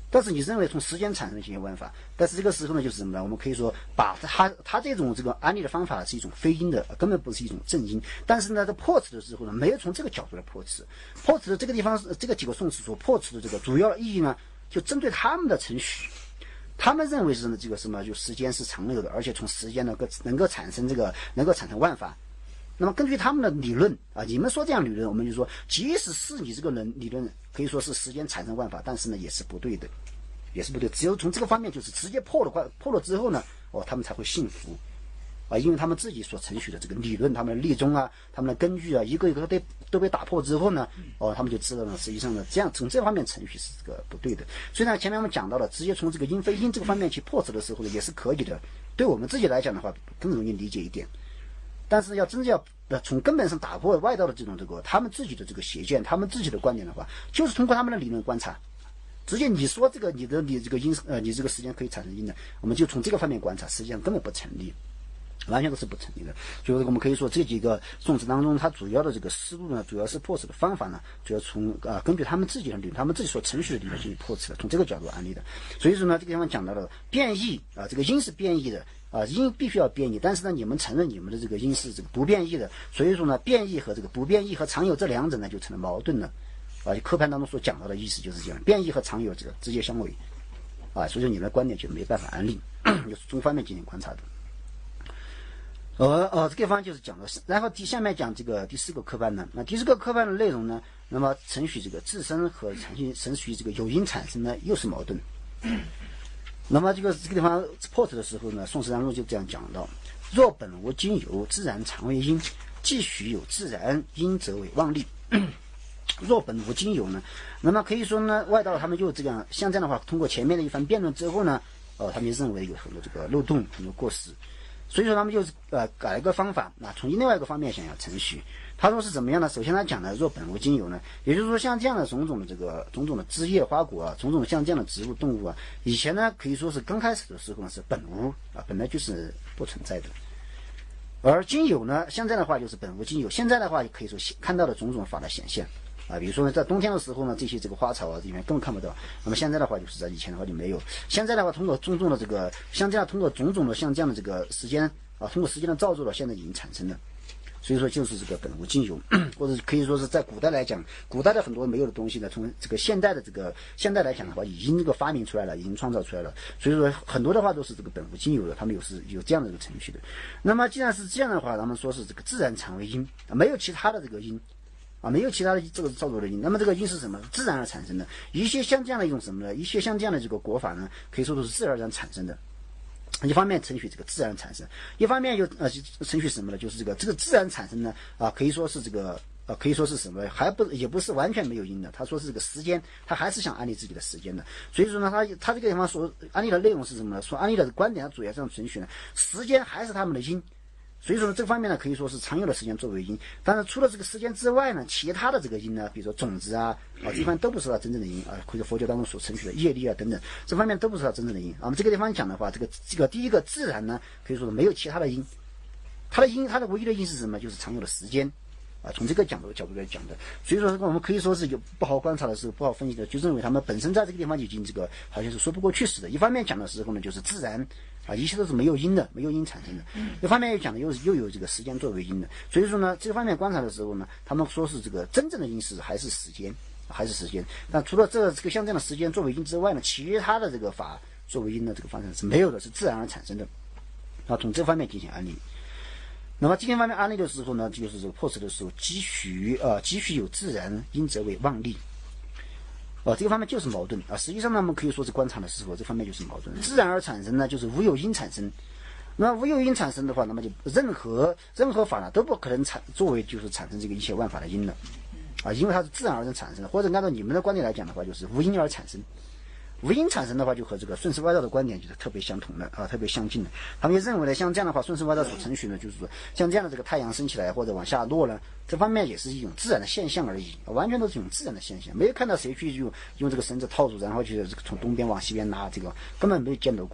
但是你认为从时间产生的一些万法，但是这个时候呢，就是什么呢？我们可以说把它它这种这个安利的方法是一种非因的，根本不是一种正因。但是呢，在破斥的时候呢，没有从这个角度来破斥。破斥的这个地方，这个几个宋词所破斥的这个主要意义呢，就针对他们的程序。他们认为是呢，这个什么，就时间是长流的，而且从时间能够能够产生这个能够产生万法。那么根据他们的理论啊，你们说这样理论，我们就说，即使是你这个人理论可以说是时间产生万法，但是呢也是不对的，也是不对。只有从这个方面，就是直接破了破了之后呢，哦，他们才会信服啊，因为他们自己所承许的这个理论，他们的立宗啊，他们的根据啊，一个一个都都被打破之后呢，哦，他们就知道了，实际上呢，这样从这方面程序是这个不对的。虽然前面我们讲到了，直接从这个因非因这个方面去破斥的时候呢，也是可以的，对我们自己来讲的话，更容易理解一点。但是要真正要呃从根本上打破外道的这种这个他们自己的这个邪见，他们自己的观点的话，就是通过他们的理论观察，直接你说这个你的你这个因呃你这个时间可以产生因的，我们就从这个方面观察，实际上根本不成立，完全都是不成立的。所以我们可以说这几个宋词当中，它主要的这个思路呢，主要是破斥的方法呢，主要从啊、呃、根据他们自己的理论，他们自己所程序的理论进行破斥的，从这个角度安利的。所以说呢，这个地方讲到了变异啊，这个因是变异的。啊，因必须要变异，但是呢，你们承认你们的这个因是这个不变异的，所以说呢，变异和这个不变异和常有这两者呢就成了矛盾了。啊，科判当中所讲到的意思就是这样，变异和常有这个直接相违。啊，所以说你们的观点就没办法安利，就是从方面进行观察的。呃呃，这个地方就是讲的，然后第下面讲这个第四个科判呢，那第四个科判的内容呢，那么程序这个自身和程序程序这个有因产生呢又是矛盾。那么这个这个地方破斥的时候呢，宋词当中就这样讲到：若本无今有，自然常为因；既许有自然因，则为妄立。若本无今有呢，那么可以说呢，外道他们就这样，像这样的话，通过前面的一番辩论之后呢，呃，他们认为有很多这个漏洞，很多过失，所以说他们就是呃改了一个方法，那从另外一个方面想要程序。他说是怎么样呢？首先他讲的若本无今有呢，也就是说像这样的种种的这个种种的枝叶花果啊，种种像这样的植物动物啊，以前呢可以说是刚开始的时候呢是本无啊，本来就是不存在的。而今有呢，像这样的话就是本无今有，现在的话也可以说看到的种种法的显现啊，比如说呢在冬天的时候呢，这些这个花草啊里面根本看不到，那么现在的话就是在以前的话就没有。现在的话通过种种的这个像这样通过种种的像这样的这个时间啊，通过时间的造作了，现在已经产生了。所以说就是这个本无今有，或者可以说是在古代来讲，古代的很多没有的东西呢，从这个现代的这个现代来讲的话，已经这个发明出来了，已经创造出来了。所以说很多的话都是这个本无今有的，他们有是有这样的一个程序的。那么既然是这样的话，他们说是这个自然常为因，没有其他的这个因啊，没有其他的这个造作的因。那么这个因是什么？自然而产生的。一些像这样的一种什么呢？一些像这样的这个国法呢，可以说都是自然而然产生的。一方面程序这个自然产生，一方面又呃程序什么呢？就是这个这个自然产生呢啊，可以说是这个呃可以说是什么？还不也不是完全没有因的。他说是这个时间，他还是想安利自己的时间的。所以说呢，他他这个地方说安利的内容是什么呢？说安利的观点，他主要这样程序呢，时间还是他们的因。所以说呢，这方面呢可以说是常有的时间作为因，但是除了这个时间之外呢，其他的这个因呢，比如说种子啊啊，这方面都不是它真正的因啊，或者佛教当中所承许的业力啊等等，这方面都不是它真正的因。我们这个地方讲的话，这个这个第一个自然呢，可以说是没有其他的因，它的因，它的唯一的因是什么？就是常有的时间啊，从这个角度角度来讲的。所以说我们可以说是有不好观察的时候，不好分析的，就认为他们本身在这个地方已经这个好像是说不过去似的。一方面讲的时候呢，就是自然。啊，一切都是没有因的，没有因产生的。一方面又讲的又是又有这个时间作为因的，所以说呢，这个方面观察的时候呢，他们说是这个真正的因是还是时间，还是时间。但除了这个这个像这样的时间作为因之外呢，其他的这个法作为因的这个方式是没有的，是自然而产生的。啊，从这方面进行安利。那么今天方面安利的时候呢，就是这个破斥的时候，几许呃几许有自然因，则为妄立。哦，这个方面就是矛盾啊。实际上呢，我们可以说是观察的时候，这方面就是矛盾。自然而产生呢，就是无有因产生。那无有因产生的话，那么就任何任何法呢都不可能产作为就是产生这个一切万法的因了啊，因为它是自然而然产生的。或者按照你们的观点来讲的话，就是无因而产生。无因产生的话，就和这个顺势外道的观点就是特别相同的啊，特别相近的。他们也认为呢，像这样的话，顺势外道所承许呢，就是说像这样的这个太阳升起来或者往下落呢，这方面也是一种自然的现象而已，完全都是一种自然的现象，没有看到谁去用用这个绳子套住，然后去这个从东边往西边拉，这个根本没有见到过。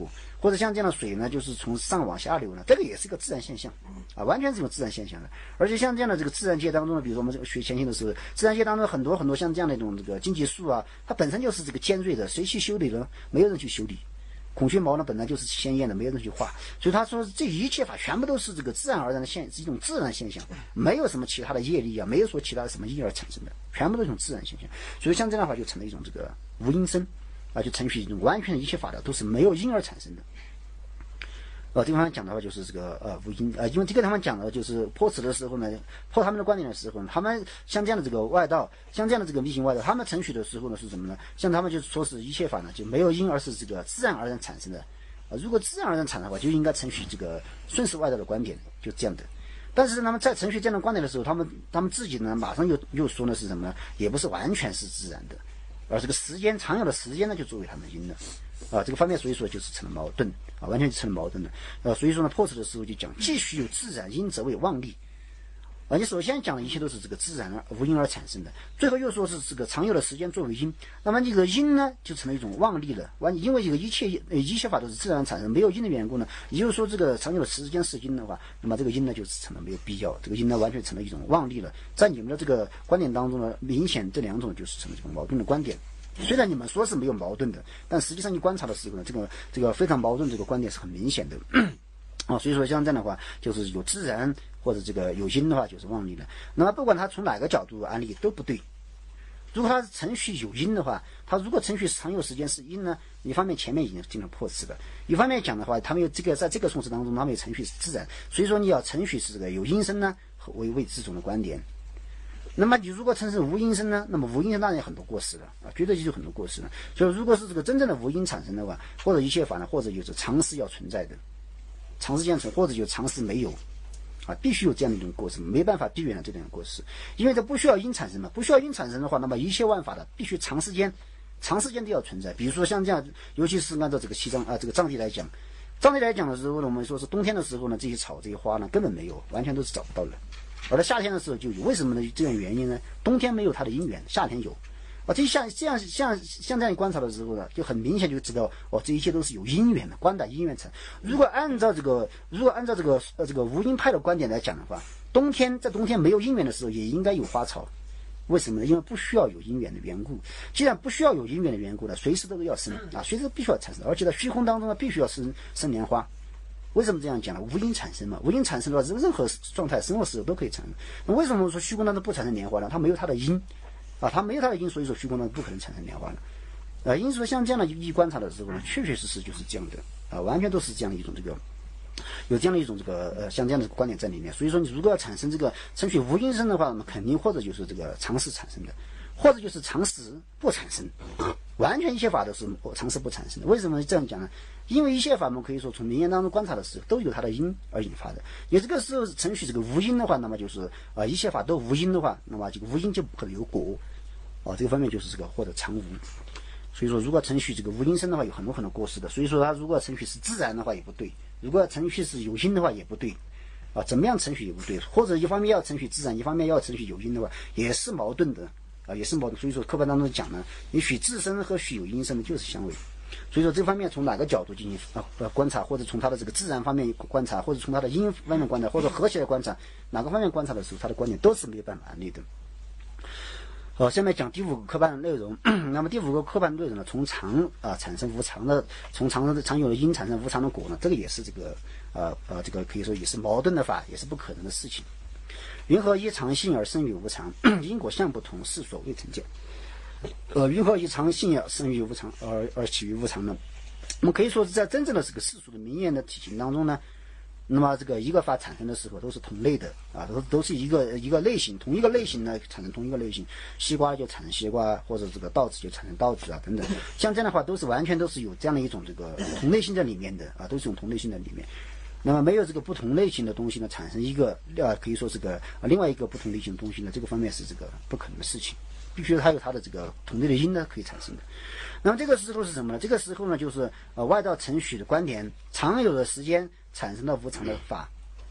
或者像这样的水呢，就是从上往下流呢，这个也是一个自然现象啊，完全是一种自然现象的。而且像这样的这个自然界当中呢，比如说我们这个学前性的时候，自然界当中很多很多像这样的一种这个荆棘树啊，它本身就是这个尖锐的，谁去修理呢？没有人去修理。孔雀毛呢本来就是鲜艳的，没有人去画，所以他说这一切法全部都是这个自然而然的现，是一种自然现象，没有什么其他的业力啊，没有说其他的什么因而产生的，全部都是一种自然现象。所以像这样的话就成了一种这个无因生啊，就程序一种完全的一切法的都是没有因而产生的。呃，这个地方讲的话就是这个呃无因呃，因为这个地方讲的就是破此的时候呢，破他们的观点的时候呢，他们像这样的这个外道，像这样的这个密行外道，他们程序的时候呢是什么呢？像他们就说是一切法呢就没有因，而是这个自然而然产生的。呃，如果自然而然产生的话，就应该程序这个顺势外道的观点，就这样的。但是他们在程序这样的观点的时候，他们他们自己呢马上又又说的是什么呢？也不是完全是自然的，而这个时间常有的时间呢就作为他们的因了。啊，这个方面所以说就是成了矛盾啊，完全就成了矛盾的。呃，所以说呢，破此的时候就讲，继续有自然因则为妄力。啊，你首先讲的一切都是这个自然而无因而产生的，最后又说是这个常有的时间作为因，那么这个因呢就成了一种妄力了。完，因为这个一切一切法都是自然产生，没有因的缘故呢，也就是说这个常有的时间是因的话，那么这个因呢就成了没有必要，这个因呢完全成了一种妄力了。在你们的这个观点当中呢，明显这两种就是成了这种矛盾的观点。虽然你们说是没有矛盾的，但实际上你观察的时候呢，这个这个非常矛盾，这个观点是很明显的啊。所以说像这样的话，就是有自然或者这个有因的话，就是妄力了。那么不管他从哪个角度安利都不对。如果他程序有因的话，他如果程序常有时间是因呢，一方面前面已经进行了破斥了，一方面讲的话，他们有这个在这个宋词当中，他们有程序是自然，所以说你要程序是这个有因生呢，为为这种的观点。那么你如果称是无因生呢？那么无因生当然有很多过失了啊，绝对就有很多过失了。所以如果是这个真正的无因产生的话，或者一切法呢，或者就是常识要存在的，常识这样存，或者就常识没有啊，必须有这样的一种过失，没办法避免了这种过失，因为这不需要因产生嘛，不需要因产生的话，那么一切万法的必须长时间、长时间都要存在。比如说像这样，尤其是按照这个西藏啊这个藏地来讲，藏地来讲的时候呢，我们说是冬天的时候呢，这些草这些花呢根本没有，完全都是找不到的。而在夏天的时候就有，为什么呢？这样原因呢？冬天没有它的因缘，夏天有。啊，这像这样像像这样观察的时候呢，就很明显就知道哦，这一切都是有因缘的，观待因缘成。如果按照这个，如果按照这个呃这个无因派的观点来讲的话，冬天在冬天没有因缘的时候，也应该有花草。为什么呢？因为不需要有因缘的缘故。既然不需要有因缘的缘故呢，随时都要生啊，随时必须要产生，而且在虚空当中呢，必须要生生莲花。为什么这样讲呢？无因产生嘛，无因产生的话，任何状态、生活时候都可以产生。那为什么说虚空当中不产生莲花呢？它没有它的因，啊，它没有它的因，所以说虚空当中不可能产生莲花了。啊，因此说像这样的一观察的时候呢，确确实实就是这样的，啊，完全都是这样的一种这个，有这样的一种这个呃像这样的观点在里面。所以说，你如果要产生这个程序无因生的话，那么肯定或者就是这个常识产生的，或者就是常识不产生。完全一切法都是常识不产生的。为什么这样讲呢？因为一切法门可以说从名言当中观察的时候都有它的因而引发的。也这个时候程序这个无因的话，那么就是啊、呃、一切法都无因的话，那么这个无因就不可能有果啊。这个方面就是这个或者常无。所以说，如果程序这个无因生的话，有很多很多过失的。所以说，它如果程序是自然的话也不对，如果程序是有因的话也不对啊。怎么样程序也不对，或者一方面要程序自然，一方面要程序有因的话，也是矛盾的。啊，也是矛盾。所以说课本当中讲呢，你许自身和许有因生的就是相违。所以说这方面从哪个角度进行啊呃观察，或者从它的这个自然方面观察，或者从它的因方面观察，或者合起来观察，哪个方面观察的时候，它的观点都是没有办法安立的。好，下面讲第五个课本内容。那么第五个课本内容呢，从常啊产生无常的，从常的常有的因产生无常的果呢，这个也是这个呃呃这个可以说也是矛盾的法，也是不可能的事情。云何依常性而生于无常？因果相不同，是所谓成见。呃，云何依常性而生于无常，而而起于无常呢？我们可以说是在真正的这个世俗的名言的体系当中呢，那么这个一个法产生的时候都是同类的啊，都都是一个一个类型，同一个类型呢产生同一个类型，西瓜就产生西瓜，或者这个稻子就产生稻子啊等等。像这样的话，都是完全都是有这样的一种这个同类性在里面的啊，都是有同类性在里面。那么没有这个不同类型的东西呢，产生一个啊，可以说这个啊另外一个不同类型的东西呢，这个方面是这个不可能的事情，必须它有它的这个同类的因呢可以产生的。那么这个时候是什么呢？这个时候呢，就是呃外道程序的观点，常有的时间产生了无常的法，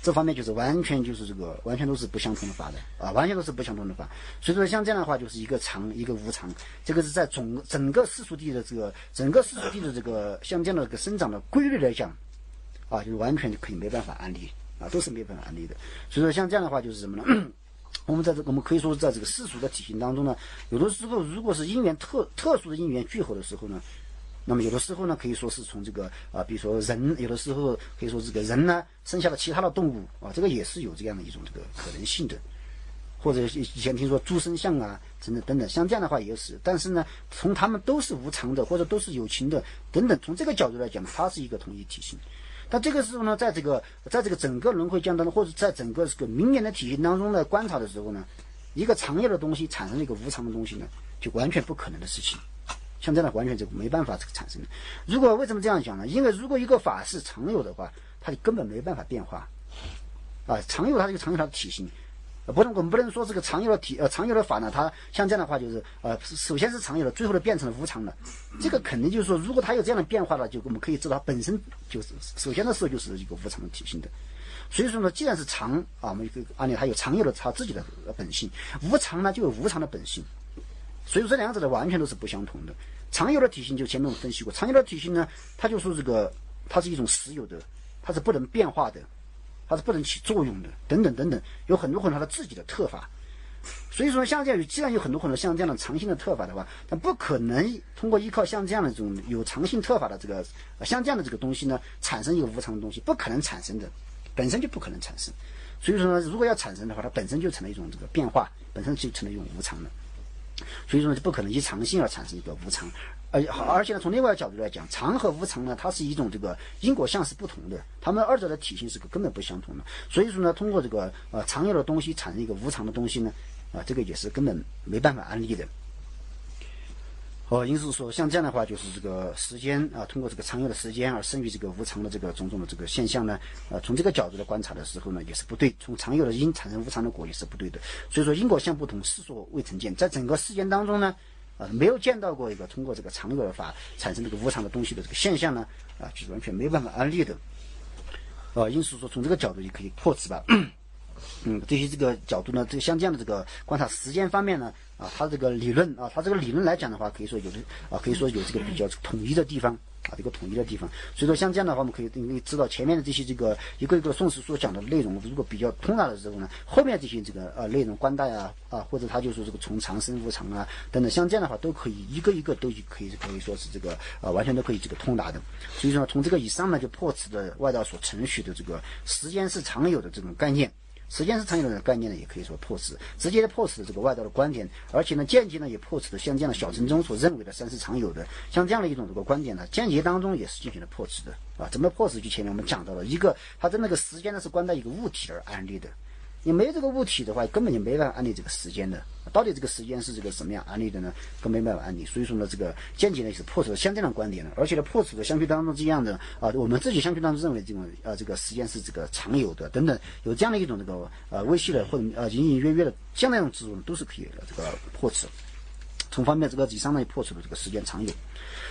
这方面就是完全就是这个完全都是不相同的法的啊，完全都是不相同的法。所以说像这样的话，就是一个常一个无常，这个是在总整个世俗地的这个整个世俗地的这个像这样的这个生长的规律来讲，啊，就是完全可以没办法安利啊，都是没办法安利的。所以说像这样的话就是什么呢？我们在这个我们可以说在这个世俗的体系当中呢，有的时候如果是因缘特特殊的因缘聚合的时候呢。那么有的时候呢，可以说是从这个啊、呃，比如说人，有的时候可以说这个人呢生下了其他的动物啊，这个也是有这样的一种这个可能性的。或者以前听说诸生相啊，等等等等，像这样的话也是。但是呢，从他们都是无常的，或者都是有情的等等，从这个角度来讲，它是一个统一体系。但这个时候呢，在这个在这个整个轮回将当中，或者在整个这个明眼的体系当中来观察的时候呢，一个常有的东西产生了一个无常的东西呢，就完全不可能的事情。像这样的完全就没办法这个产生的。如果为什么这样讲呢？因为如果一个法是常有的话，它就根本没办法变化啊。常有它这个常有它的体型，呃，不能我们不能说这个常有的体呃常有的法呢，它像这样的话就是呃首先是常有的，最后的变成了无常的。这个肯定就是说，如果它有这样的变化了，就我们可以知道它本身就是首先的时候就是一个无常的体型的。所以说呢，既然是常啊，我们就按照它有常有的它自己的本性，无常呢就有无常的本性。所以说这两者的完全都是不相同的。常有的体型就前面我们分析过，常有的体型呢，它就说这个它是一种实有的，它是不能变化的，它是不能起作用的，等等等等，有很多很多它的自己的特法。所以说像这样，既然有很多很多像这样的常性的特法的话，它不可能通过依靠像这样的这种有常性特法的这个像这样的这个东西呢，产生一个无常的东西，不可能产生的，本身就不可能产生。所以说呢，如果要产生的话，它本身就成了一种这个变化，本身就成了一种无常的。所以说呢，就不可能依常性而产生一个无常，而而且呢，从另外一个角度来讲，常和无常呢，它是一种这个因果相是不同的，它们二者的体性是根本不相同的。所以说呢，通过这个呃常有的东西产生一个无常的东西呢，啊、呃，这个也是根本没办法安利的。哦，因此说像这样的话，就是这个时间啊，通过这个常有的时间而生于这个无常的这个种种的这个现象呢，呃，从这个角度来观察的时候呢，也是不对。从常有的因产生无常的果也是不对的。所以说因果相不同，世所未曾见。在整个世间当中呢，啊、呃，没有见到过一个通过这个常有的法产生这个无常的东西的这个现象呢，啊、呃，就是完全没办法安利的。呃，因此说从这个角度也可以破斥吧。嗯，对于这个角度呢，这个像这样的这个观察时间方面呢，啊，它这个理论啊，它这个理论来讲的话，可以说有的啊，可以说有这个比较统一的地方啊，这个统一的地方。所以说像这样的话，我们可以因为知道前面的这些这个一个一个宋词所讲的内容，如果比较通达的时候呢，后面这些这个呃内容观待啊啊，或者他就说这个从常生无常啊等等，像这样的话都可以一个一个都可以可以说是这个啊完全都可以这个通达的。所以说从这个以上呢，就破斥的外道所承许的这个时间是常有的这种概念。时间是常有的概念呢，也可以说破斥，直接的破斥这个外道的观点，而且呢，间接呢也破斥的像这样的小乘中所认为的三是常有的，像这样的一种这个观点呢，间接当中也是进行了破斥的啊。怎么破斥？就前面我们讲到了一个，它的那个时间呢是观待一个物体而安立的，你没有这个物体的话，根本就没办法安立这个时间的。到底这个时间是这个什么样安立的呢？根本没办法安立。所以说呢，这个间接呢是破除了像这样的观点的，而且呢破除了相对当中这样的啊、呃，我们自己相对当中认为这种呃这个时间是这个常有的等等，有这样的一种这个呃微细的或者呃隐隐约约的这样的一种制度呢，都是可以的这个破斥。从方面这个以上呢破除了这个时间常有。